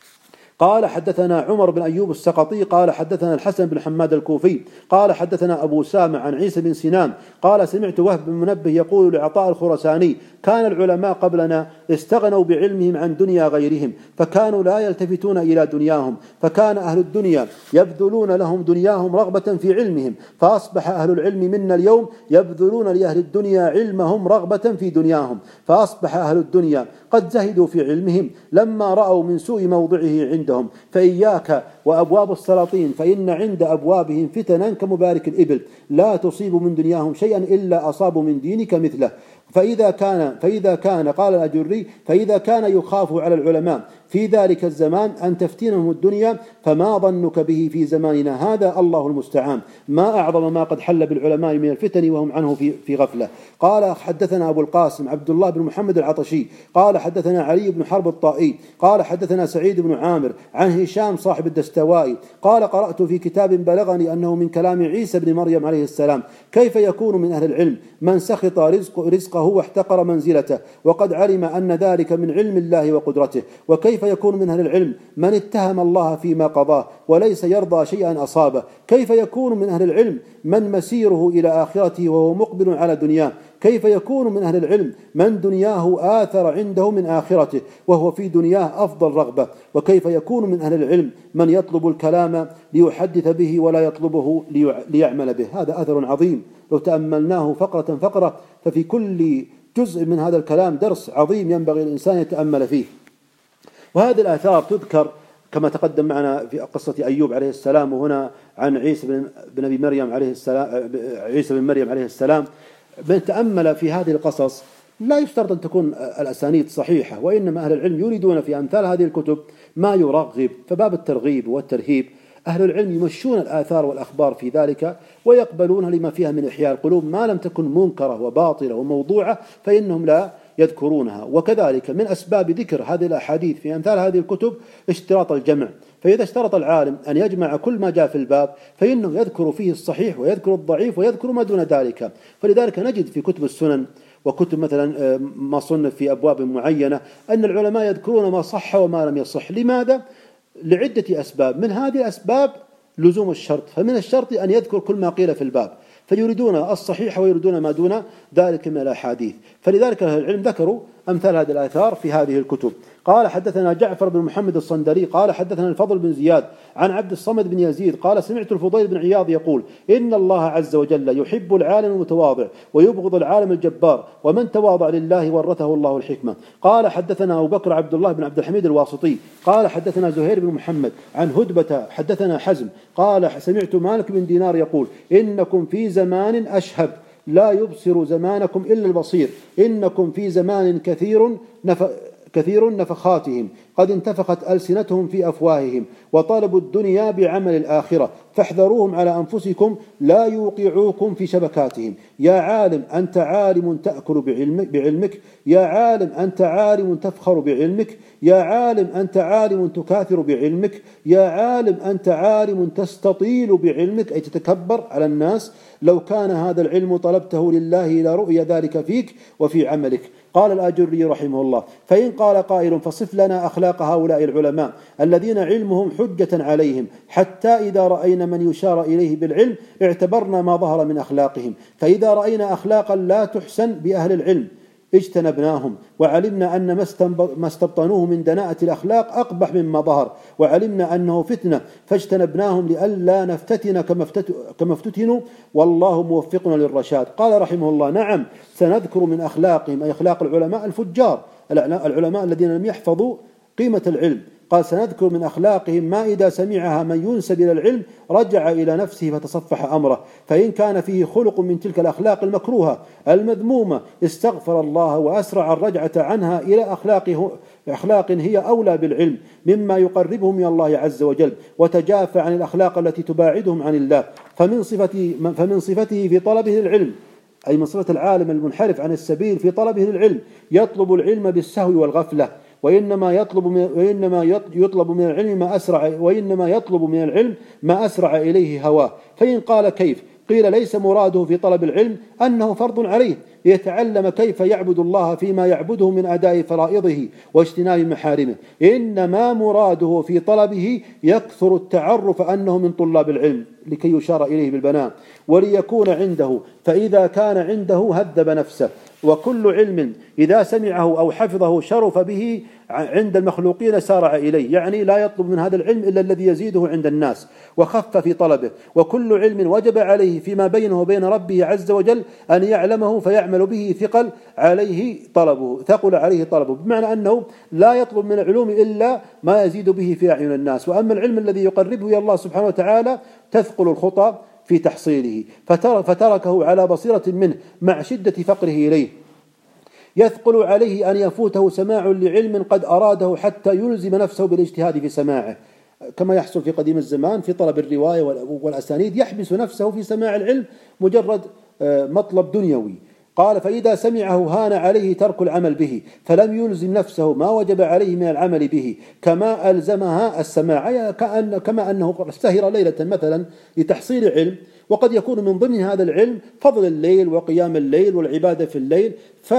قال حدثنا عمر بن أيوب السقطي قال حدثنا الحسن بن حماد الكوفي قال حدثنا أبو سامع عن عيسى بن سنان قال سمعت وهب بن منبه يقول لعطاء الخرساني كان العلماء قبلنا استغنوا بعلمهم عن دنيا غيرهم فكانوا لا يلتفتون إلى دنياهم فكان أهل الدنيا يبذلون لهم دنياهم رغبة في علمهم فأصبح أهل العلم منا اليوم يبذلون لأهل الدنيا علمهم رغبة في دنياهم فأصبح أهل الدنيا قد زهدوا في علمهم لما رأوا من سوء موضعه عندهم. فإياك وأبواب السلاطين فإن عند أبوابهم فتنا كمبارك الإبل لا تصيب من دنياهم شيئا إلا أصابوا من دينك مثله. فإذا كان قال الأجري فإذا كان يخاف على العلماء في ذلك الزمان أن تفتنهم الدنيا، فما ظنك به في زماننا هذا؟ الله المستعان. ما أعظم ما قد حل بالعلماء من الفتن وهم عنه في غفلة. قال حدثنا أبو القاسم عبد الله بن محمد العطشي قال حدثنا علي بن حرب الطائي قال حدثنا سعيد بن عامر عن هشام صاحب الدستوائي قال قرأت في كتاب بلغني أنه من كلام عيسى بن مريم عليه السلام: كيف يكون من أهل العلم من سخط رزقه واحتقر منزلته وقد علم أن ذلك من علم الله وقدرته؟ وكيف يكون من أهل العلم من اتهم الله فيما قضاه وليس يرضى شيئا أصابه؟ كيف يكون من أهل العلم من مسيره إلى آخرته وهو مقبل على دنياه؟ كيف يكون من أهل العلم من دنياه آثر عنده من آخرته وهو في دنياه أفضل رغبة؟ وكيف يكون من أهل العلم من يطلب الكلام ليحدث به ولا يطلبه ليعمل به؟ هذا أثر عظيم لو تأملناه فقرة فقرة، ففي كل جزء من هذا الكلام درس عظيم ينبغي الإنسان يتأمل فيه. وهذه الآثار تذكر كما تقدم معنا في قصة أيوب عليه السلام، وهنا عن عيسى بن مريم عليه السلام. من تأمل في هذه القصص لا يفترض أن تكون الأسانيد صحيحة، وإنما أهل العلم يريدون في أمثال هذه الكتب ما يرغب، فباب الترغيب والترهيب أهل العلم يمشون الآثار والأخبار في ذلك ويقبلونها لما فيها من إحياء القلوب، ما لم تكن منكرة وباطلة وموضوعة فإنهم لا يذكرونها. وكذلك من أسباب ذكر هذه الأحاديث في أمثال هذه الكتب اشتراط الجمع، فإذا اشترط العالم أن يجمع كل ما جاء في الباب فإنه يذكر فيه الصحيح ويذكر الضعيف ويذكر ما دون ذلك. فلذلك نجد في كتب السنن وكتب مثلا ما صنف في أبواب معينة أن العلماء يذكرون ما صح وما لم يصح. لماذا؟ لعدة أسباب. من هذه الأسباب لزوم الشرط، فمن الشرط أن يذكر كل ما قيل في الباب، فيريدون الصحيح ويريدون ما دون ذلك من الأحاديث. فلذلك أهل العلم ذكروا أمثال هذه الآثار في هذه الكتب. قال حدثنا جعفر بن محمد الصندلي قال حدثنا الفضل بن زياد عن عبد الصمد بن يزيد قال سمعت الفضيل بن عياض يقول: إن الله عز وجل يحب العالم المتواضع ويبغض العالم الجبار، ومن تواضع لله ورثه الله الحكمة. قال حدثنا أبو بكر عبد الله بن عبد الحميد الواسطي قال حدثنا زهير بن محمد عن هدبة حدثنا حزم قال سمعت مالك بن دينار يقول: إنكم في زمان أشهب لا يبصر زمانكم إلا البصير، إنكم في زمان كثير نفخاتهم قد انتفخت ألسنتهم في أفواههم وطالبوا الدنيا بعمل الآخرة، فاحذروهم على أنفسكم لا يوقعوكم في شبكاتهم. يا عالم أنت عالم تأكل بعلمك، يا عالم أنت عالم تفخر بعلمك، يا عالم أنت عالم تكاثر بعلمك، يا عالم أنت عالم تستطيل بعلمك أي تتكبر على الناس. لو كان هذا العلم طلبته لله لرؤي ذلك فيك وفي عملك. قال الآجري رحمه الله: فإن قال قائل فصف لنا أخلاق هؤلاء العلماء الذين علمهم حجة عليهم، حتى إذا رأينا من يشار إليه بالعلم اعتبرنا ما ظهر من أخلاقهم، فإذا رأينا أخلاقا لا تحسن بأهل العلم اجتنبناهم، وعلمنا أن ما استبطنوه من دناءة الأخلاق أقبح مما ظهر، وعلمنا أنه فتنة فاجتنبناهم لئلا نفتتن كما افتتنوا، والله موفقنا للرشاد. قال رحمه الله: نعم سنذكر من أخلاقهم أي أخلاق العلماء الفجار، العلماء الذين لم يحفظوا قيمة العلم. قال سنذكر من أخلاقهم ما إذا سمعها من ينسب إلى العلم رجع إلى نفسه فتصفح أمره، فإن كان فيه خلق من تلك الأخلاق المكروهة المذمومة استغفر الله وأسرع الرجعة عنها إلى أخلاق هي أولى بالعلم مما يقربهم من الله عز وجل، وتجافى عن الأخلاق التي تباعدهم عن الله. فمن صفته في طلبه العلم أي من صفة العالم المنحرف عن السبيل في طلبه العلم يطلب العلم بالسهو والغفلة، وإنما يطلب من العلم ما أسرع إليه هواه. فإن قال كيف؟ قيل ليس مراده في طلب العلم أنه فرض عليه ليتعلم كيف يعبد الله فيما يعبده من أداء فرائضه واجتناب محارمه، إنما مراده في طلبه يكثر التعرف أنه من طلاب العلم لكي يشار إليه بالبناء وليكون عنده، فإذا كان عنده هذب نفسه. وكل علم إذا سمعه أو حفظه شرف به عند المخلوقين سارع إليه، يعني لا يطلب من هذا العلم إلا الذي يزيده عند الناس وخف في طلبه. وكل علم وجب عليه فيما بينه وبين ربه عز وجل أن يعلمه فيعمل به ثقل عليه طلبه، بمعنى أنه لا يطلب من العلوم إلا ما يزيد به في أعين الناس. وأما العلم الذي يقربه إلى الله سبحانه وتعالى تثقل الخطى في تحصيله، فتركه على بصيرة منه مع شدة فقره إليه. يثقل عليه أن يفوته سماع لعلم قد أراده حتى يلزم نفسه بالاجتهاد في سماعه، كما يحصل في قديم الزمان في طلب الرواية والأسانيد، يحبس نفسه في سماع العلم مجرد مطلب دنيوي. قال: فإذا سمعه هان عليه ترك العمل به، فلم يلزم نفسه ما وجب عليه من العمل به، كما ألزمها السماع، كما أنه سهر ليلة مثلا لتحصيل علم، وقد يكون من ضمن هذا العلم فضل الليل وقيام الليل والعبادة في الليل،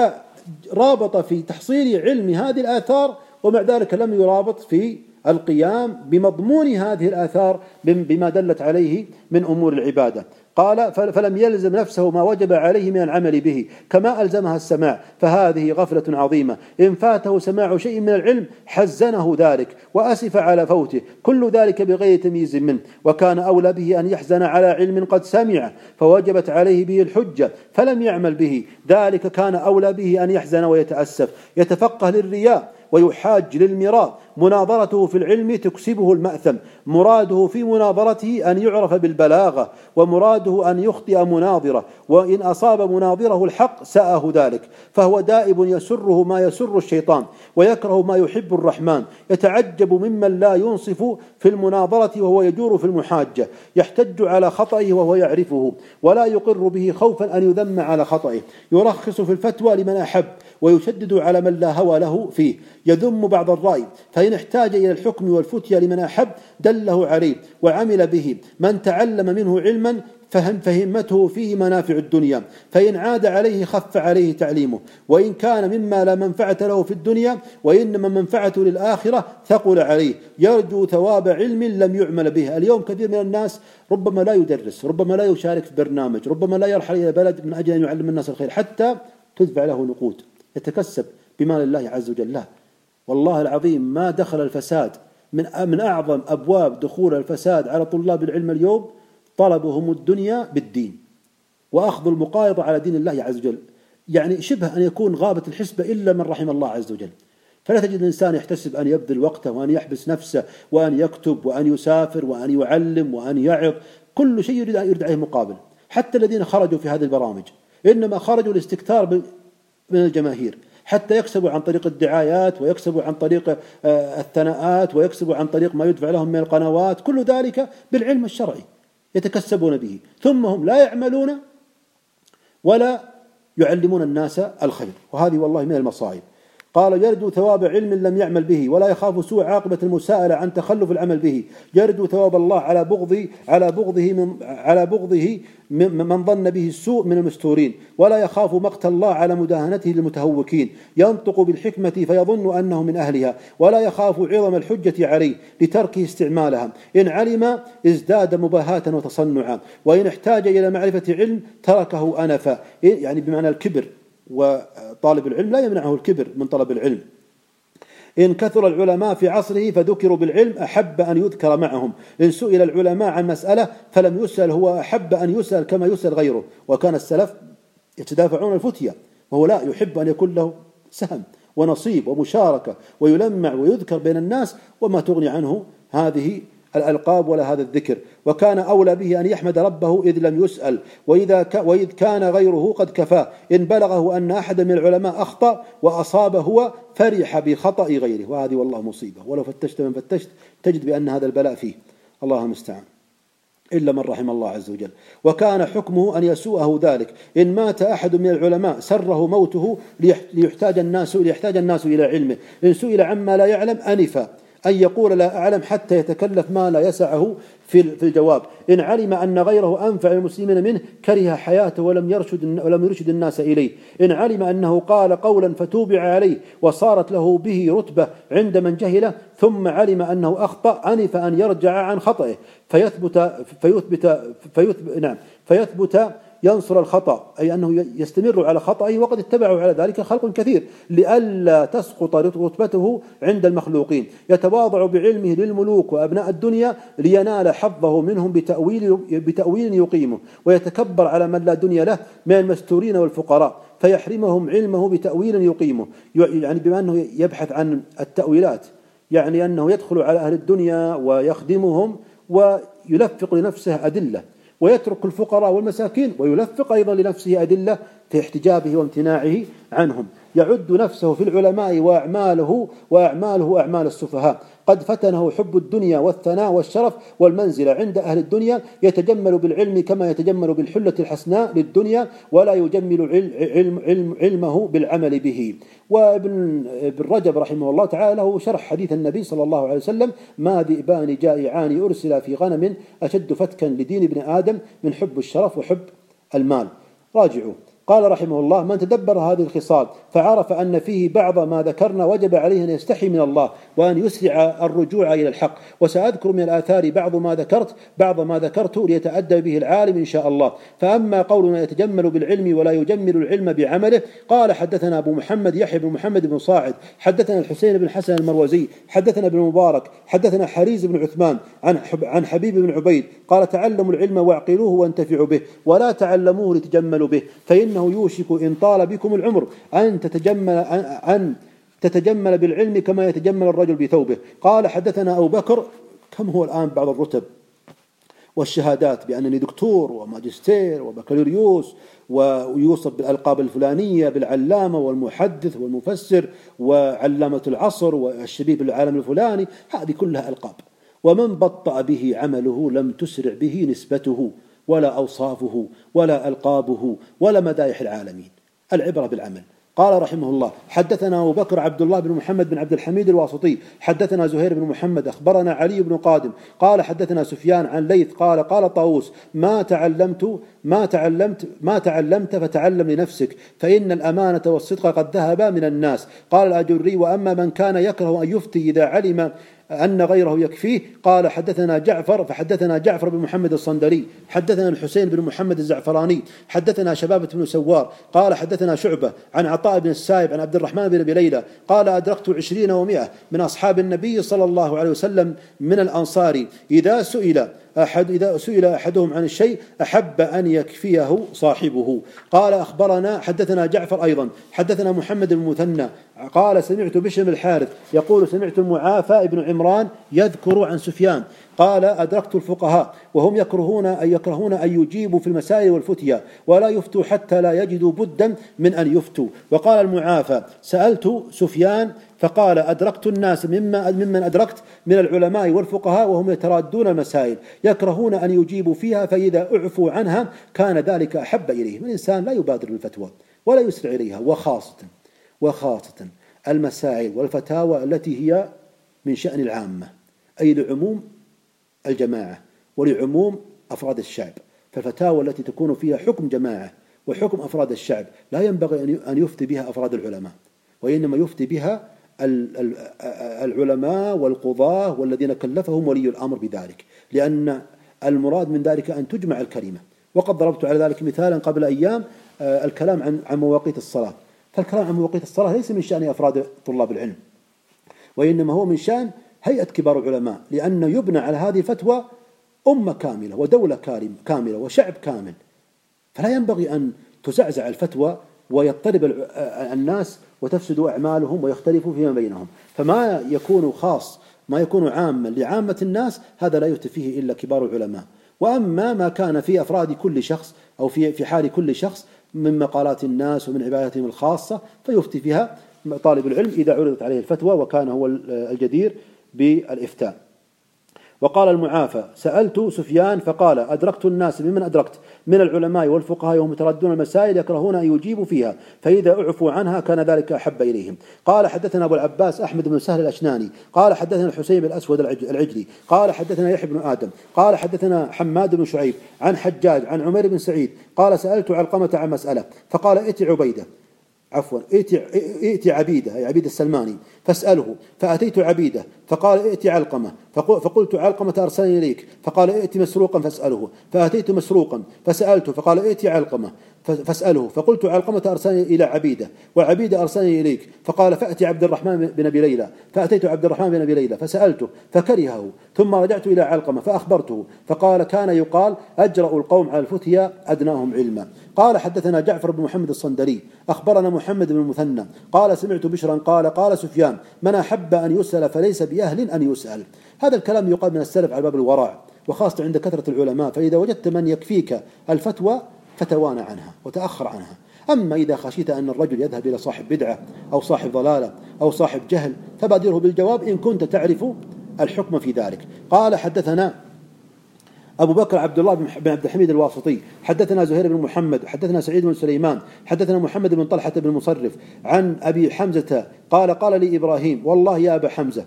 فرابط في تحصيل علم هذه الآثار، ومع ذلك لم يرابط في القيام بمضمون هذه الآثار بما دلت عليه من أمور العبادة. قال: فلم يلزم نفسه ما وجب عليه من العمل به، كما ألزمها السماع، فهذه غفلة عظيمة. إن فاته سماع شيء من العلم حزنه ذلك وأسف على فوته، كل ذلك بغير تمييز منه، وكان أولى به أن يحزن على علم قد سمع فوجبت عليه به الحجة فلم يعمل به، ذلك كان أولى به أن يحزن ويتأسف، يتفقه للرياء ويحاج للمراء، مناظرته في العلم تكسبه المأثم، مراده في مناظرته أن يعرف بالبلاغة، ومراده أن يخطئ مناظرة، وإن أصاب مناظره الحق ساءه ذلك، فهو دائب يسره ما يسر الشيطان ويكره ما يحب الرحمن، يتعجب ممن لا ينصف في المناظرة وهو يجور في المحاجة، يحتج على خطئه وهو يعرفه ولا يقر به خوفا أن يذم على خطئه، يرخص في الفتوى لمن أحب ويشدد على من لا هوى له فيه، يذم بعض الرأي، فإن احتاج إلى الحكم والفتيا لمن أحب دله عليه وعمل به، من تعلم منه علما فهمته فيه منافع الدنيا، فإن عاد عليه خف عليه تعليمه، وإن كان مما لا منفعة له في الدنيا وإنما منفعته للآخرة ثقل عليه، يرجو ثواب علم لم يعمل به. اليوم كثير من الناس ربما لا يدرس، ربما لا يشارك في برنامج، ربما لا يرحل إلى بلد من أجل أن يعلم الناس الخير حتى تدفع له نقود، يتكسب بمال الله عز وجل. لا، والله العظيم ما دخل الفساد من أعظم أبواب دخول الفساد على طلاب العلم اليوم طلبهم الدنيا بالدين وأخذ المقايضة على دين الله عز وجل، يعني شبه أن يكون غابة الحسبة إلا من رحم الله عز وجل. فلا تجد الإنسان يحتسب أن يبذل وقته وأن يحبس نفسه وأن يكتب وأن يسافر وأن يعلم وأن يعظ، كل شيء يريد عليه مقابل. حتى الذين خرجوا في هذه البرامج إنما خرجوا لاستكثار من الجماهير، حتى يكسبوا عن طريق الدعايات ويكسبوا عن طريق الثناءات ويكسبوا عن طريق ما يدفع لهم من القنوات، كل ذلك بالعلم الشرعي يتكسبون به، ثم هم لا يعملون ولا يعلمون الناس الخير، وهذه والله من المصائب. قال: يرجو ثواب علم لم يعمل به، ولا يخاف سوء عاقبة المساءلة عن تخلف العمل به، يرجو ثواب الله على بغضه من ظن به السوء من المستورين، ولا يخاف مقت الله على مداهنته للمتهوكين، ينطق بالحكمة فيظن أنه من أهلها، ولا يخاف عظم الحجة عليه لتركه استعمالها، إن علم ازداد مباهاة وتصنعا، وإن احتاج إلى معرفة علم تركه أنفا، يعني بمعنى الكبر، وطالب العلم لا يمنعه الكبر من طلب العلم. إن كثر العلماء في عصره فذكروا بالعلم أحب أن يذكر معهم، إن سئل العلماء عن مسألة فلم يسأل هو أحب أن يسأل كما يسأل غيره. وكان السلف يتدافعون الفتية، وهو لا يحب أن يكون له سهم ونصيب ومشاركة ويلمع ويذكر بين الناس، وما تغني عنه هذه الألقاب ولا هذا الذكر. وكان أولى به أن يحمد ربه إذ لم يسأل، وإذ كان غيره قد كفاه، إن بلغه أن أحد من العلماء أخطأ وأصاب هو فرح بخطأ غيره، وهذه والله مصيبة، ولو فتشت من فتشت تجد بأن هذا البلاء فيه، الله المستعان، إلا من رحم الله عز وجل. وكان حكمه أن يسوءه ذلك، إن مات أحد من العلماء سره موته ليحتاج الناس إلى علمه، إن سئل عما لا يعلم أنفا أن يقول لا أعلم حتى يتكلف ما لا يسعه في الجواب، إن علم أن غيره أنفع المسلمين منه كره حياته ولم يرشد الناس إليه، إن علم أنه قال قولا فتوبع عليه وصارت له به رتبة عند من جهله، ثم علم أنه أخطأ أنف أن يرجع عن خطئه فيثبت ينصر الخطأ، أي أنه يستمر على خطئه، وقد اتبعوا على ذلك خلق كثير، لئلا تسقط رتبته عند المخلوقين، يتواضع بعلمه للملوك وأبناء الدنيا لينال حظه منهم بتأويل يقيمه، ويتكبر على من لا دنيا له من المستورين والفقراء فيحرمهم علمه بتأويل يقيمه، يعني بما أنه يبحث عن التأويلات، يعني أنه يدخل على أهل الدنيا ويخدمهم ويلفق لنفسه أدلة، ويترك الفقراء والمساكين ويلفق أيضا لنفسه أدلة في احتجابه وامتناعه عنهم. يعد نفسه في العلماء وأعماله أعمال السفهاء. قد فتنه حب الدنيا والثناء والشرف والمنزلة عند أهل الدنيا، يتجمل بالعلم كما يتجمل بالحلة الحسناء للدنيا، ولا يجمل علمه بالعمل به. وابن رجب رحمه الله تعالى له شرح حديث النبي صلى الله عليه وسلم: ما ذئبان جائعان أرسلا في غنم أشد فتكا لدين ابن آدم من حب الشرف وحب المال. راجعوا. قال رحمه الله: من تدبر هذه الخصال فعرف أن فيه بعض ما ذكرنا وجب عليه أن يستحي من الله وأن يسرع الرجوع إلى الحق. وسأذكر من الآثار بعض ما ذكرت ليتأدب به العالم إن شاء الله. فأما قولنا يتجمل بالعلم ولا يجمل العلم بعمله، قال: حدثنا أبو محمد يحيى بن محمد بن صاعد، حدثنا الحسين بن حسن المروزي، حدثنا ابن مبارك، حدثنا حريز بن عثمان عن حبيب بن عبيد قال: تعلموا العلم واعقلوه وانتفعوا به، ولا تعلموه لتجملوا به، فإنه يوشك إن طال بكم العمر أن تتجمل بالعلم كما يتجمل الرجل بثوبه. قال: حدثنا أبو بكر. كم هو الآن بعض الرتب والشهادات بأنني دكتور وماجستير وبكالوريوس، ويوصف بالألقاب الفلانية بالعلامة والمحدث والمفسر وعلامة العصر والشبيه بالعالم الفلاني، هذه كلها ألقاب. ومن بطأ به عمله لم تسرع به نسبته ولا أوصافه ولا ألقابه ولا مدايح العالمين. العبرة بالعمل. قال رحمه الله: حدثنا أبو بكر عبد الله بن محمد بن عبد الحميد الواسطي، حدثنا زهير بن محمد، أخبرنا علي بن قادم قال: حدثنا سفيان عن ليث قال طاووس: ما تعلمت فتعلم لنفسك، فإن الأمانة والصدق قد ذهبا من الناس. قال الأجري: وأما من كان يكره أن يفتي إذا علم أن غيره يكفيه. قال: حدثنا جعفر، فحدثنا جعفر بن محمد الصندلي، حدثنا الحسين بن محمد الزعفراني، حدثنا شبابة بن سوار قال: حدثنا شعبة عن عطاء بن السائب عن عبد الرحمن بن أبي ليلى قال: أدركت 20 و100 من أصحاب النبي صلى الله عليه وسلم من الأنصار إذا سئل أحدهم عن الشيء أحب أن يكفيه صاحبه. قال: أخبرنا حدثنا جعفر أيضا، حدثنا محمد بن المثنى قال: سمعت بشر بن الحارث يقول: سمعت المعافى بن عمران يذكر عن سفيان قال: أدركت الفقهاء وهم يكرهون أن يجيبوا في المسائل والفتيا، ولا يفتوا حتى لا يجدوا بدا من أن يفتوا. وقال المعافى: سألت سفيان فقال: أدركت الناس ممن أدركت من العلماء والفقهاء وهم يترادون المسائل يكرهون أن يجيبوا فيها، فإذا أعفوا عنها كان ذلك أحب إليهم. الإنسان لا يبادر بالفتوى ولا يسرع إليها، وخاصة المسائل والفتاوى التي هي من شأن العامة، أي لعموم الجماعة ولعموم أفراد الشعب. فالفتاوى التي تكون فيها حكم جماعة وحكم أفراد الشعب لا ينبغي أن يفتي بها أفراد العلماء، وإنما يفتي بها العلماء والقضاة والذين كلفهم ولي الأمر بذلك، لأن المراد من ذلك أن تجمع الكلمة. وقد ضربت على ذلك مثالا قبل أيام، الكلام عن مواقيت الصلاة. فالكلام عن مواقيت الصلاة ليس من شأن أفراد طلاب العلم، وإنما هو من شأن هيئة كبار العلماء، لأنه يبنى على هذه الفتوى أمة كاملة ودولة كاملة وشعب كامل. فلا ينبغي أن تزعزع الفتوى ويضطرب الناس وتفسد أعمالهم ويختلفوا فيما بينهم. فما يكون خاص، ما يكون عاما لعامة الناس، هذا لا يفتي فيه إلا كبار العلماء. وأما ما كان في أفراد كل شخص أو في حال كل شخص من مقالات الناس ومن عباداتهم الخاصة فيفتي فيها طالب العلم إذا عرضت عليه الفتوى وكان هو الجدير بالإفتاء. وقال المعافى: سألت سفيان فقال: أدركت الناس ممن أدركت من العلماء والفقهاء وهم يتردون المسائل يكرهون أن يجيبوا فيها، فإذا أعفوا عنها كان ذلك أحب إليهم. قال: حدثنا أبو العباس أحمد بن سهل الأشناني قال: حدثنا الحسين بن الأسود العجلي قال: حدثنا يحيى بن آدم قال: حدثنا حماد بن شعيب عن حجاج عن عمير بن سعيد قال: سألت علقمة عن مسألة فقال: ائت عبيدة، أي عبيد السلماني، فاسأله. فأتيت عبيدة فقال: ائت علقمة، فقلت: علقمة أرسلني إليك. فقال: ائت مسروقا فاسأله. فأتيت مسروقا فسألته فقال: ائت علقمة فاسأله. فقلت: علقمة أرسلني إلى عبيدة، وعبيدة أرسلني إليك. فقال: فأتي عبد الرحمن بن أبي ليلى. فأتيت عبد الرحمن بن أبي ليلى فسألته فكرهه، ثم رجعت إلى علقمة فأخبرته، فقال: كان يقال: أجرأ القوم على الفتيا أدناهم علما. قال: حدثنا جعفر بن محمد الصندلي أخبرنا محمد بن المثنى قال: سمعت بشرا قال: سفيان: من أحب أن يسأل فليس بأهل أن يسأل. هذا الكلام يقال من السلف على باب الورع، وخاصة عند كثرة العلماء. فإذا وجدت من يكفيك الفتوى فتوانى عنها وتأخر عنها. أما إذا خشيت أن الرجل يذهب إلى صاحب بدعة أو صاحب ضلالة أو صاحب جهل فبادره بالجواب إن كنت تعرف الحكم في ذلك. قال حدثنا أبو بكر عبد الله بن عبد الحميد الواسطي حدثنا زهير بن محمد حدثنا سعيد بن سليمان حدثنا محمد بن طلحة بن مصرف عن أبي حمزة قال لي إبراهيم والله يا أبا حمزة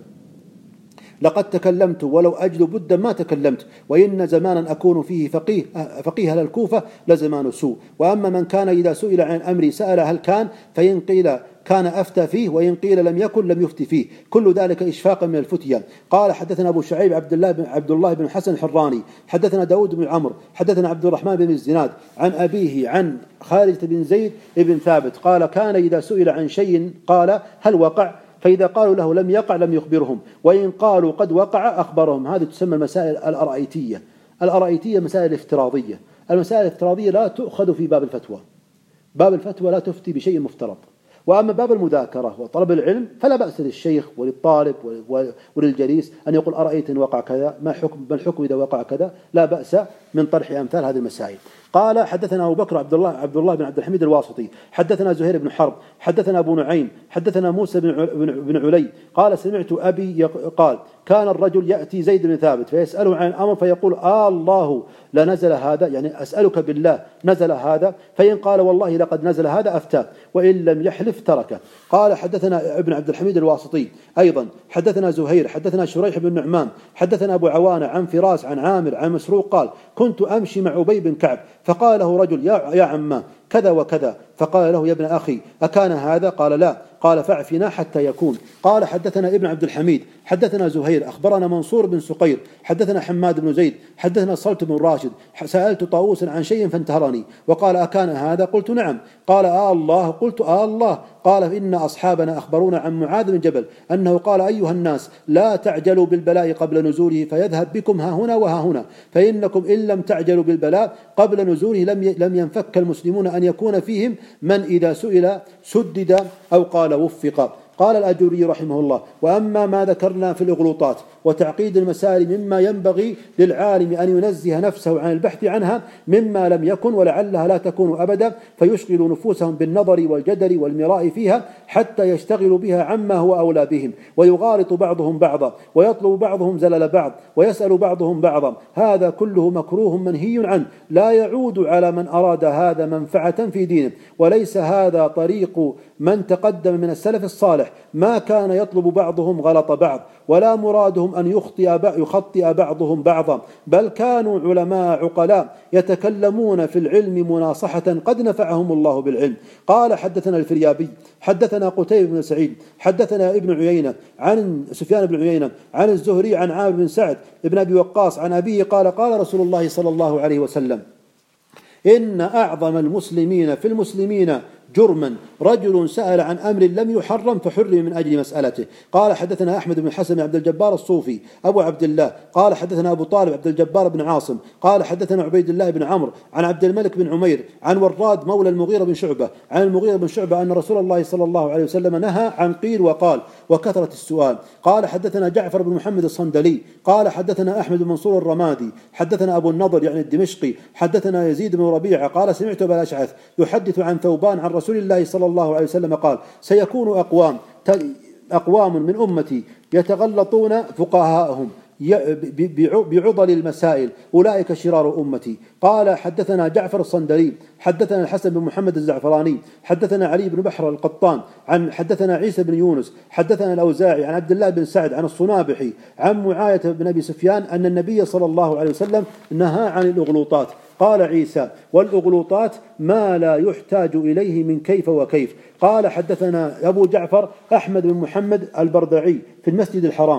لقد تكلمت ولو أجد بدا ما تكلمت، وإن زمانا أكون فيه فقيه الكوفة لزمان سوء، وأما من كان إذا سئل عن أمري سأل هل كان، فإن قيل كان أفتى فيه، وإن قيل لم يكن لم يفتي فيه، كل ذلك إشفاقا من الفتية. قال حدثنا أبو شعيب عبد الله بن حسن الحراني حدثنا داود بن عمرو حدثنا عبد الرحمن بن الزناد عن أبيه عن خالد بن زيد بن ثابت قال كان إذا سئل عن شيء قال هل وقع، فإذا قالوا له لم يقع لم يخبرهم، وإن قالوا قد وقع أخبرهم. هذه تسمى المسائل الأرائيتية. الأرائيتية مسائل افتراضية. المسائل الافتراضية لا تؤخذ في باب الفتوى. باب الفتوى لا تفتي بشيء مفترض. وأما باب المذاكرة وطلب العلم فلا بأس للشيخ وللطالب وللجليس أن يقول أرأيت إن وقع كذا، ما الحكم إذا وقع كذا، لا بأس من طرح أمثال هذه المسائل. قال حدثنا أبو بكر عبد الله بن عبد الحميد الواسطي حدثنا زهير بن حرب حدثنا أبو نعيم حدثنا موسى بن علي قال سمعت أبي قال كان الرجل يأتي زيد بن ثابت فيسأله عن الأمر فيقول الله لنزل هذا، يعني أسألك بالله نزل هذا، فإن قال والله لقد نزل هذا أفتى، وإن لم يحلف تركه. قال حدثنا ابن عبد الحميد الواسطي أيضا حدثنا زهير حدثنا شريح بن نعمان حدثنا أبو عوانة عن فراس عن عامر عن مسروق قال كنت أمشي مع أبي بن كعب فقال له رجل يا عما كذا وكذا، فقال له يا ابن أخي أكان هذا؟ قال لا. قال فاعفنا حتى يكون. قال حدثنا ابن عبد الحميد حدثنا زهير أخبرنا منصور بن سقير حدثنا حماد بن زيد حدثنا صلت بن راشد سألت طاووسا عن شيء فانتهرني وقال أكان هذا؟ قلت نعم. قال الله؟ قلت الله. قال إن أصحابنا أخبرونا عن معاذ بن جبل أنه قال أيها الناس لا تعجلوا بالبلاء قبل نزوله فيذهب بكم ها هنا وها هنا، فإنكم إن لم تعجلوا بالبلاء قبل نزوله لم ينفك المسلمون أن يكون فيهم من إذا سئل سدد أو قال وفق. قال الأجوري رحمه الله وأما ما ذكرنا في الإغلوطات وتعقيد المسائل مما ينبغي للعالم أن ينزه نفسه عن البحث عنها مما لم يكن ولعلها لا تكون أبدا، فيشغل نفوسهم بالنظر والجدل والمراء فيها حتى يشتغلوا بها عما هو أولى بهم، ويغالط بعضهم بعضا ويطلب بعضهم زلل بعض ويسأل بعضهم بعضا، هذا كله مكروه منهي عنه لا يعود على من أراد هذا منفعة في دينه، وليس هذا طريق من تقدم من السلف الصالح، ما كان يطلب بعضهم غلط بعض ولا مرادهم أن يخطئ بعضهم بعضا، بل كانوا علماء عقلاء يتكلمون في العلم مناصحة قد نفعهم الله بالعلم. قال حدثنا الفريابي حدثنا قتيبة بن سعيد حدثنا ابن عيينة عن سفيان بن عيينة عن الزهري عن عامر بن سعد ابن أبي وقاص عن أبيه قال قال رسول الله صلى الله عليه وسلم إن أعظم المسلمين في المسلمين جرما رجل سأل عن أمر لم يحرم فحرم من أجل مسألته. قال حدثنا أحمد بن حسن عبد الجبار الصوفي أبو عبد الله قال حدثنا أبو طالب عبد الجبار بن عاصم قال حدثنا عبيد الله بن عمرو عن عبد الملك بن عمير عن وراد مولى المغيرة بن شعبة عن المغيرة بن شعبة أن رسول الله صلى الله عليه وسلم نهى عن قيل وقال وكثرة السؤال. قال حدثنا جعفر بن محمد الصندلي قال حدثنا أحمد بن منصور الرمادي حدثنا أبو النضر يعني الدمشقي حدثنا يزيد بن ربيعة قال سمعت أبا الأشعث يحدث عن ثوبان عن رسول الله صلى الله عليه وسلم قال سيكون أقوام من أمتي يتغلطون فقهاءهم بعضل المسائل أولئك شرار أمتي. قال حدثنا جعفر الصندلي حدثنا الحسن بن محمد الزعفراني حدثنا علي بن بحر القطان عن حدثنا عيسى بن يونس حدثنا الأوزاعي عن عبد الله بن سعد عن الصنابحي عن معاية بن أبي سفيان أن النبي صلى الله عليه وسلم نهى عن الأغلوطات. قال عيسى والأغلوطات ما لا يحتاج إليه من كيف وكيف. قال حدثنا أبو جعفر أحمد بن محمد البردعي في المسجد الحرام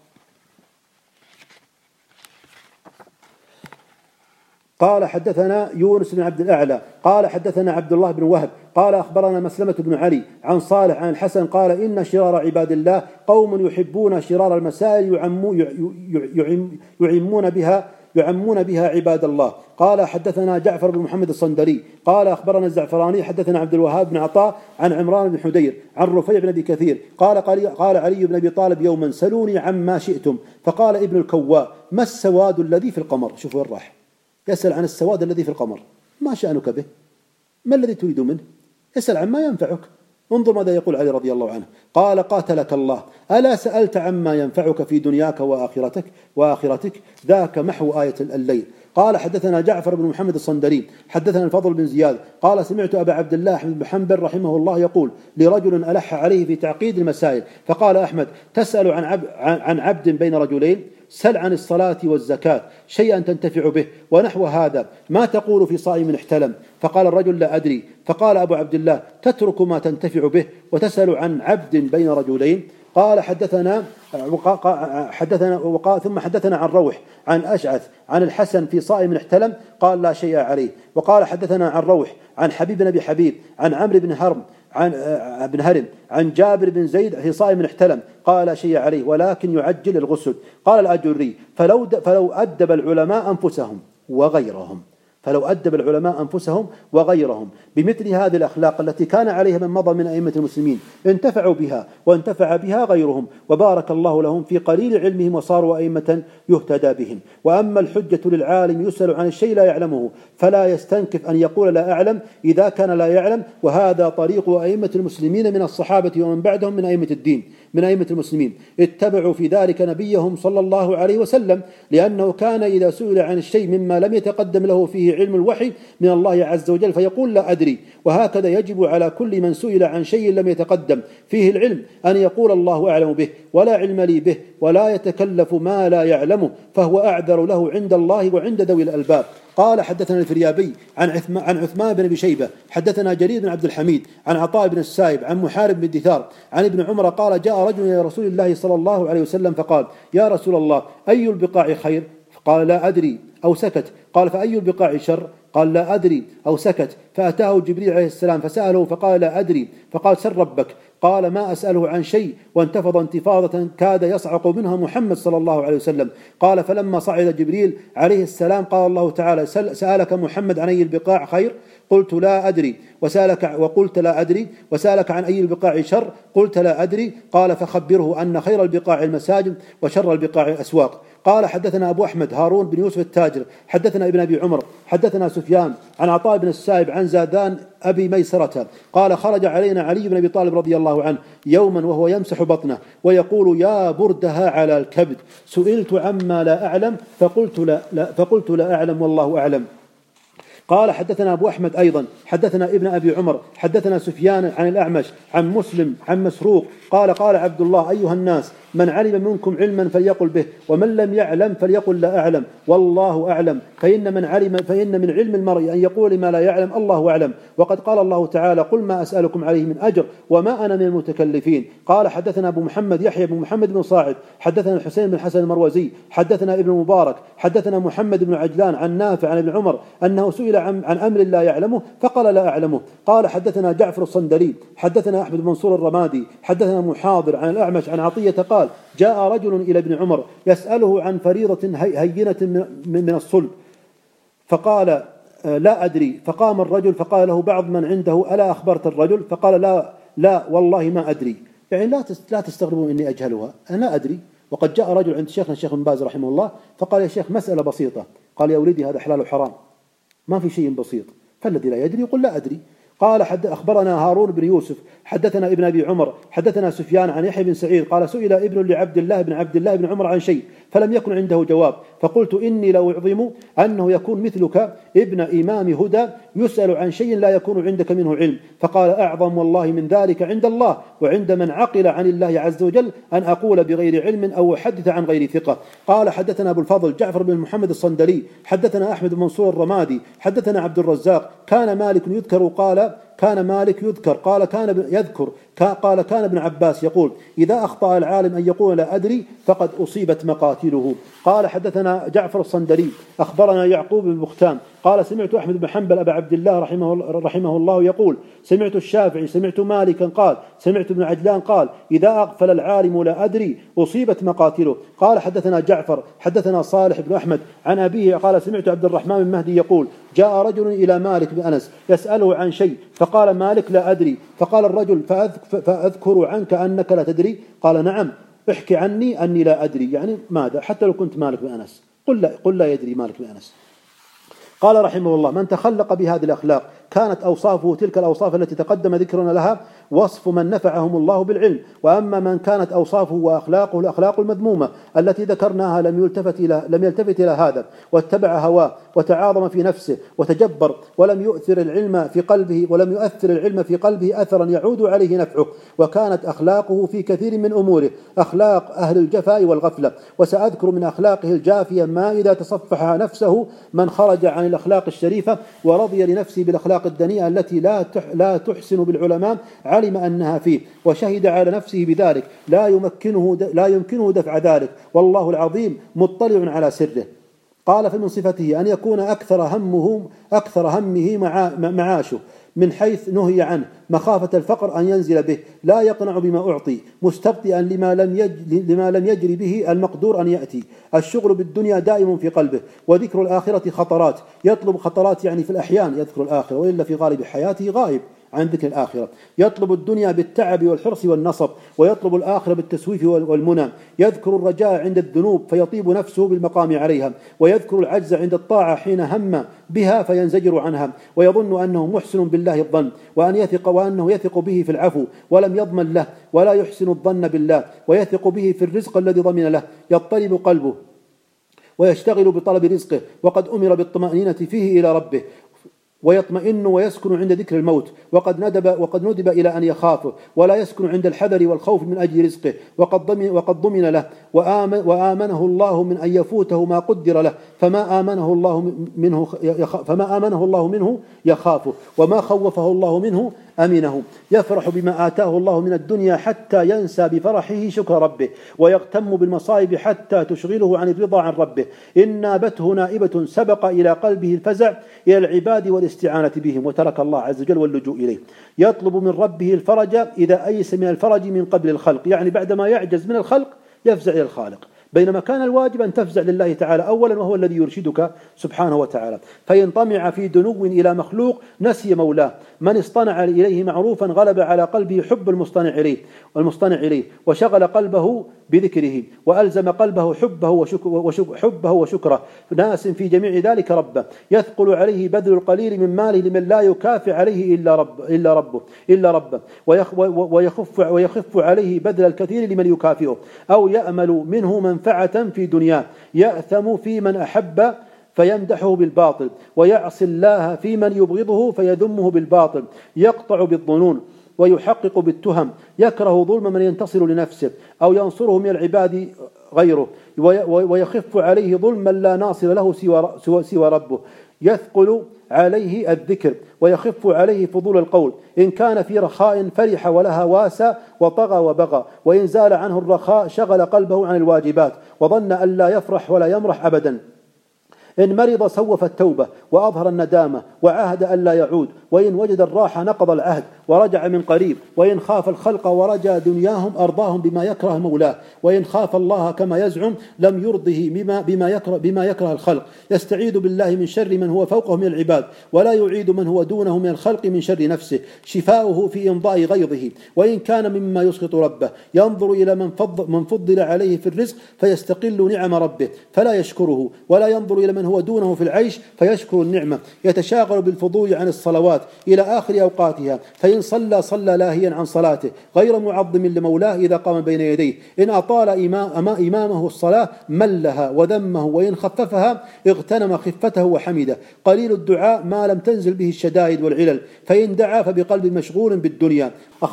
قال حدثنا يونس بن عبد الأعلى قال حدثنا عبد الله بن وهب قال أخبرنا مسلمة بن علي عن صالح عن الحسن قال إن شرار عباد الله قوم يحبون شرار المسائل يعمون بها عباد الله. قال حدثنا جعفر بن محمد الصندلي قال أخبرنا الزعفراني حدثنا عبد الوهاب بن عطاء عن عمران بن حدير عن رفيع بن أبي كثير قال علي بن أبي طالب يوما سلوني عما شئتم، فقال ابن الكواء ما السواد الذي في القمر؟ شوفوا وين راح يسأل عن السواد الذي في القمر، ما شأنك به؟ ما الذي تريد منه؟ اسأل عما ينفعك. انظر ماذا يقول علي رضي الله عنه، قال قاتلك الله، ألا سألت عما ينفعك في دنياك وآخرتك ذاك محو آية الليل. قال حدثنا جعفر بن محمد الصندري حدثنا الفضل بن زياد قال سمعت أبا عبد الله أحمد بن حنبل رحمه الله يقول لرجل ألح عليه في تعقيد المسائل، فقال أحمد: تسأل عن عبد بين رجلين، سل عن الصلاة والزكاة شيئا تنتفع به ونحو هذا، ما تقول في صائم احتلم؟ فقال الرجل: لا أدري. فقال أبو عبد الله: تترك ما تنتفع به وتسأل عن عبد بين رجلين؟ قال ثم حدثنا عن روح عن أشعث عن الحسن في صائم احتلم، قال: لا شيء عليه. وقال حدثنا عن روح عن حبيب بن أبي حبيب عن عمرو بن هرم عن جابر بن زيد في صائم احتلم، قال: لا شيء عليه ولكن يعجل الغسل. قال الآجري: فلو أدب العلماء أنفسهم وغيرهم بمثل هذه الأخلاق التي كان عليها من مضى من أئمة المسلمين انتفعوا بها وانتفع بها غيرهم، وبارك الله لهم في قليل علمهم وصاروا أئمة يهتدى بهم. وأما الحجة للعالم يسأل عن الشيء لا يعلمه فلا يستنكف أن يقول لا أعلم إذا كان لا يعلم، وهذا طريق أئمة المسلمين من الصحابة ومن بعدهم من أئمة الدين من أئمة المسلمين، اتبعوا في ذلك نبيهم صلى الله عليه وسلم، لأنه كان إذا سئل عن الشيء مما لم يتقدم له فيه علم الوحي من الله عز وجل فيقول: لا أدري. وهكذا يجب على كل من سئل عن شيء لم يتقدم فيه العلم أن يقول: الله أعلم به ولا علم لي به، ولا يتكلف ما لا يعلمه، فهو أعذر له عند الله وعند ذوي الألباب. قال حدثنا الفريابي عن عثمان بن أبي شيبة حدثنا جرير بن عبد الحميد عن عطاء بن السائب عن محارب بن دثار عن ابن عمر قال: جاء رجل إلى رسول الله صلى الله عليه وسلم فقال: يا رسول الله، أي البقاع خير؟ قال: لا أدري، أو سكت. قال: فأي البقاع شر؟ قال: لا أدري، أو سكت. فأتاه جبريل عليه السلام فسأله فقال: لا أدري. فقال: سل ربك. قال: ما أسأله عن شيء، وانتفض انتفاضة كاد يصعق منها محمد صلى الله عليه وسلم. قال: فلما صعد جبريل عليه السلام قال الله تعالى: سألك محمد عن أي البقاع خير؟ قلت: لا أدري. وقلت: لا أدري. وسألك عن أي البقاع شر؟ قلت: لا أدري. قال: فخبره أن خير البقاع المساجد وشر البقاع الأسواق. قال حدثنا أبو أحمد هارون بن يوسف التاجر حدثنا ابن أبي عمر حدثنا سفيان عن عطاء بن السائب عن زادان أبي ميسرة قال: خرج علينا علي بن أبي طالب رضي الله عنه يوما وهو يمسح بطنه ويقول: يا بردها على الكبد، سئلت عما لا أعلم فقلت لا أعلم والله أعلم. قال حدثنا أبو أحمد أيضا حدثنا ابن أبي عمر حدثنا سفيان عن الأعمش عن مسلم عن مسروق قال عبد الله: أيها الناس، من علم منكم علما فليقل به، ومن لم يعلم فليقل لا أعلم والله أعلم، فإن من علم المرء أن يقول ما لا يعلم الله أعلم. وقد قال الله تعالى: قل ما أسألكم عليه من أجر وما أنا من المتكلفين. قال حدثنا أبو محمد يحيى بن محمد بن صاعد حدثنا الحسين بن حسن المروزي حدثنا ابن المبارك حدثنا محمد بن عجلان عن نافع عن ابن عمر أنه سئل عن أمر لا يعلمه فقال: لا أعلمه. قال حدثنا جعفر الصندلي حدثنا أحمد بن منصور الرمادي حدثنا محاضر عن الأعمش عن عطية قال: جاء رجل إلى ابن عمر يسأله عن فريضة هينة من الصلب، فقال: لا أدري. فقام الرجل فقال له بعض من عنده: ألا أخبرت الرجل؟ فقال: لا والله ما أدري. يعني لا تستغربوا إني أجهلها، أنا لا أدري. وقد جاء رجل عند شيخنا الشيخ بن باز رحمه الله فقال: يا شيخ، مسألة بسيطة. قال: يا ولدي، هذا حلال وحرام، ما في شيء بسيط، فالذي لا يدري يقول لا أدري. قال أخبرنا هارون بن يوسف حدثنا ابن أبي عمر حدثنا سفيان عن يحيى بن سعيد قال: سئل ابن لعبد الله بن عمر عن شيء فلم يكن عنده جواب، فقلت: إني لو أعظم أنه يكون مثلك ابن إمام هدى يسأل عن شيء لا يكون عندك منه علم. فقال: أعظم والله من ذلك عند الله وعند من عقل عن الله عز وجل أن أقول بغير علم أو أحدث عن غير ثقة. قال حدثنا أبو الفضل جعفر بن محمد الصندلي حدثنا أحمد بن منصور الرمادي حدثنا عبد الرزاق كان مالك يذكر قال كان ابن عباس يقول: إذا أخطأ العالم أن يقول لا أدري فقد أصيبت مقاتله. قال حدثنا جعفر الصندلي أخبرنا يعقوب بن بختام قال: سمعت أحمد بن حنبل أبا عبد الله رحمه الله يقول: سمعت الشافعي سمعت مالكا قال سمعت ابن عجلان قال: إذا أغفل العالم لا أدري أصيبت مقاتله. قال حدثنا جعفر حدثنا صالح بن أحمد عن أبيه قال: سمعت عبد الرحمن بن مهدي يقول: جاء رجل إلى مالك بن أنس يسأله عن شيء فقال مالك: لا أدري. فقال الرجل: فأذكر عنك أنك لا تدري؟ قال: نعم، احكي عني أني لا أدري. يعني ماذا؟ حتى لو كنت مالك بن أنس قل لا يدري مالك بن أنس. قال رحمه الله: من تخلق بهذه الأخلاق كانت أوصافه تلك الأوصاف التي تقدم ذكرنا لها وصف من نفعهم الله بالعلم. وأما من كانت أوصافه وأخلاقه الأخلاق المذمومة التي ذكرناها لم يلتفت إلى هذا، واتبع هواه وتعاظم في نفسه وتجبر، ولم يؤثر العلم في قلبه أثرا يعود عليه نفعه، وكانت أخلاقه في كثير من أموره أخلاق أهل الجفاء والغفلة. وسأذكر من أخلاقه الجافية ما إذا تصفح نفسه من خرج عن الأخلاق الشريفة ورضي لنفسه بالأخلاق الدنيئة التي لا تحسن بالعلماء، علم أنها فيه وشهد على نفسه بذلك، لا يمكنه دفع ذلك، والله العظيم مطلع على سره. قال: فمن صفته أن يكون أكثر همه معاشه، من حيث نهي عنه مخافة الفقر أن ينزل به، لا يقنع بما أعطي، مستبطئا لما لم يجري به المقدور أن يأتي. الشغل بالدنيا دائم في قلبه، وذكر الآخرة خطرات، يطلب خطرات يعني في الأحيان يذكر الآخرة، وإلا في غالب حياته غائب عن ذكر الآخرة. يطلب الدنيا بالتعب والحرص والنصب، ويطلب الآخرة بالتسويف والمنى. يذكر الرجاء عند الذنوب فيطيب نفسه بالمقام عليها، ويذكر العجز عند الطاعة حين هم بها فينزجر عنها، ويظن أنه محسن بالله الظن، وأنه يثق به في العفو ولم يضمن له، ولا يحسن الظن بالله، ويثق به في الرزق الذي ضمن له. يضطرب قلبه ويشتغل بطلب رزقه، وقد أمر بالطمأنينة فيه إلى ربه، ويطمئن ويسكن عند ذكر الموت، وقد ندب إلى أن يخافه، ولا يسكن عند الحذر والخوف من أجل رزقه، وقد ضمن له، وآمنه الله من أن يفوته ما قدر له، فما آمنه الله منه يخافه، وما خوفه الله منه أمنه. يفرح بما آتاه الله من الدنيا حتى ينسى بفرحه شكر ربه، ويغتم بالمصائب حتى تشغله عن الرضا عن ربه. إن نابته نائبة سبق إلى قلبه الفزع إلى العباد والاستعانة بهم، وترك الله عز وجل واللجوء إليه. يطلب من ربه الفرج إذا أيس من الفرج من قبل الخلق، يعني بعدما يعجز من الخلق يفزع إلى الخالق، بينما كان الواجب أن تفزع لله تعالى أولا، وهو الذي يرشدك سبحانه وتعالى. فإن طمع في دنو إلى مخلوق نسي مولاه. من اصطنع إليه معروفا غلب على قلبه حب المصطنع إليه، وشغل قلبه بذكره، وألزم قلبه حبه وشكره، ناس في جميع ذلك ربه. يثقل عليه بذل القليل من ماله لمن لا يكافئ عليه إلا ربه، ويخف عليه بذل الكثير لمن يكافئه، أو يأمل منه منفعة في دنياه. يأثم في من أحب فيمدحه بالباطل، ويعصي الله في من يبغضه فيذمه بالباطل. يقطع بالظنون ويحقق بالتهم، يكره ظلم من ينتصر لنفسه أو ينصره من العباد غيره، ويخف عليه ظلما لا ناصر له سوى ربه. يثقل عليه الذكر ويخف عليه فضول القول. إن كان في رخاء فرح ولها واسى وطغى وبغى، وإن زال عنه الرخاء شغل قلبه عن الواجبات وظن أن لا يفرح ولا يمرح أبدا. إن مرض سوف التوبة وأظهر الندامة وعهد أن لا يعود، وإن وجد الراحة نقض العهد ورجع من قريب، وإن خاف الخلق ورجى دنياهم أرضاهم بما يكره مولاه، وإن خاف الله كما يزعم لم يرضه بما يكره الخلق. يستعيذ بالله من شر من هو فوقه من العباد، ولا يعيد من هو دونه من الخلق من شر نفسه. شفاؤه في إمضاء غيظه، وإن كان مما يسخط ربه. ينظر إلى من فضل عليه في الرزق فيستقل نعم ربه فلا يشكره، ولا ينظر إلى من هو دونه في العيش فيشكر النعمة. يتشاغل بالفضول عن الصلوات إلى آخر أوقاتها، فإن صلى لاهيا عن صلاته غير معظم لمولاه إذا قام بين يديه. إن أطال إمامه الصلاة ملها وذمه، وإن خففها اغتنم خفته وحمده. قليل الدعاء ما لم تنزل به الشدائد والعلل، فإن دعا فبقلب مشغول بالدنيا.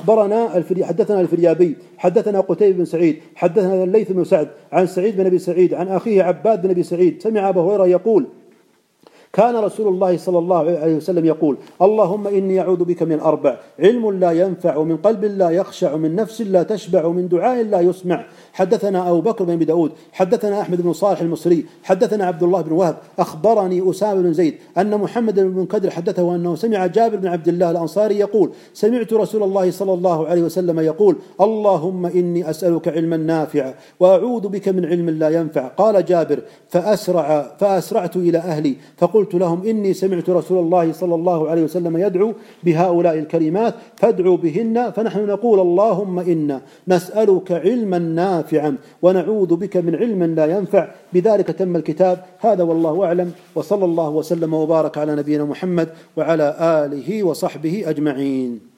حدثنا الفريابي حدثنا قتيبة بن سعيد حدثنا الليث بن سعد عن سعيد بن أبي سعيد عن أخيه عباد بن أبي سعيد سمع أبا هريرة يقول: كان رسول الله صلى الله عليه وسلم يقول: اللهم إني أعوذ بك من أربع: علم لا ينفع، ومن قلب لا يخشع، ومن نفس لا تشبع، ومن دعاء لا يسمع. حدثنا أبو بكر بن داود حدثنا أحمد بن صالح المصري حدثنا عبد الله بن وهب أخبرني أسامة بن زيد أن محمد بن منكدر حدثه أنه سمع جابر بن عبد الله الأنصاري يقول: سمعت رسول الله صلى الله عليه وسلم يقول: اللهم إني أسألك علما نافعا وأعوذ بك من علم لا ينفع. قال جابر: فأسرعت إلى أهلي فقلت فقلت لهم إني سمعت رسول الله صلى الله عليه وسلم يدعو بهؤلاء الكلمات فادعوا بهن. فنحن نقول اللهم إنا نسألك علما نافعا ونعوذ بك من علم لا ينفع. بذلك تم الكتاب. هذا والله أعلم، وصلى الله وسلم وبارك على نبينا محمد وعلى آله وصحبه أجمعين.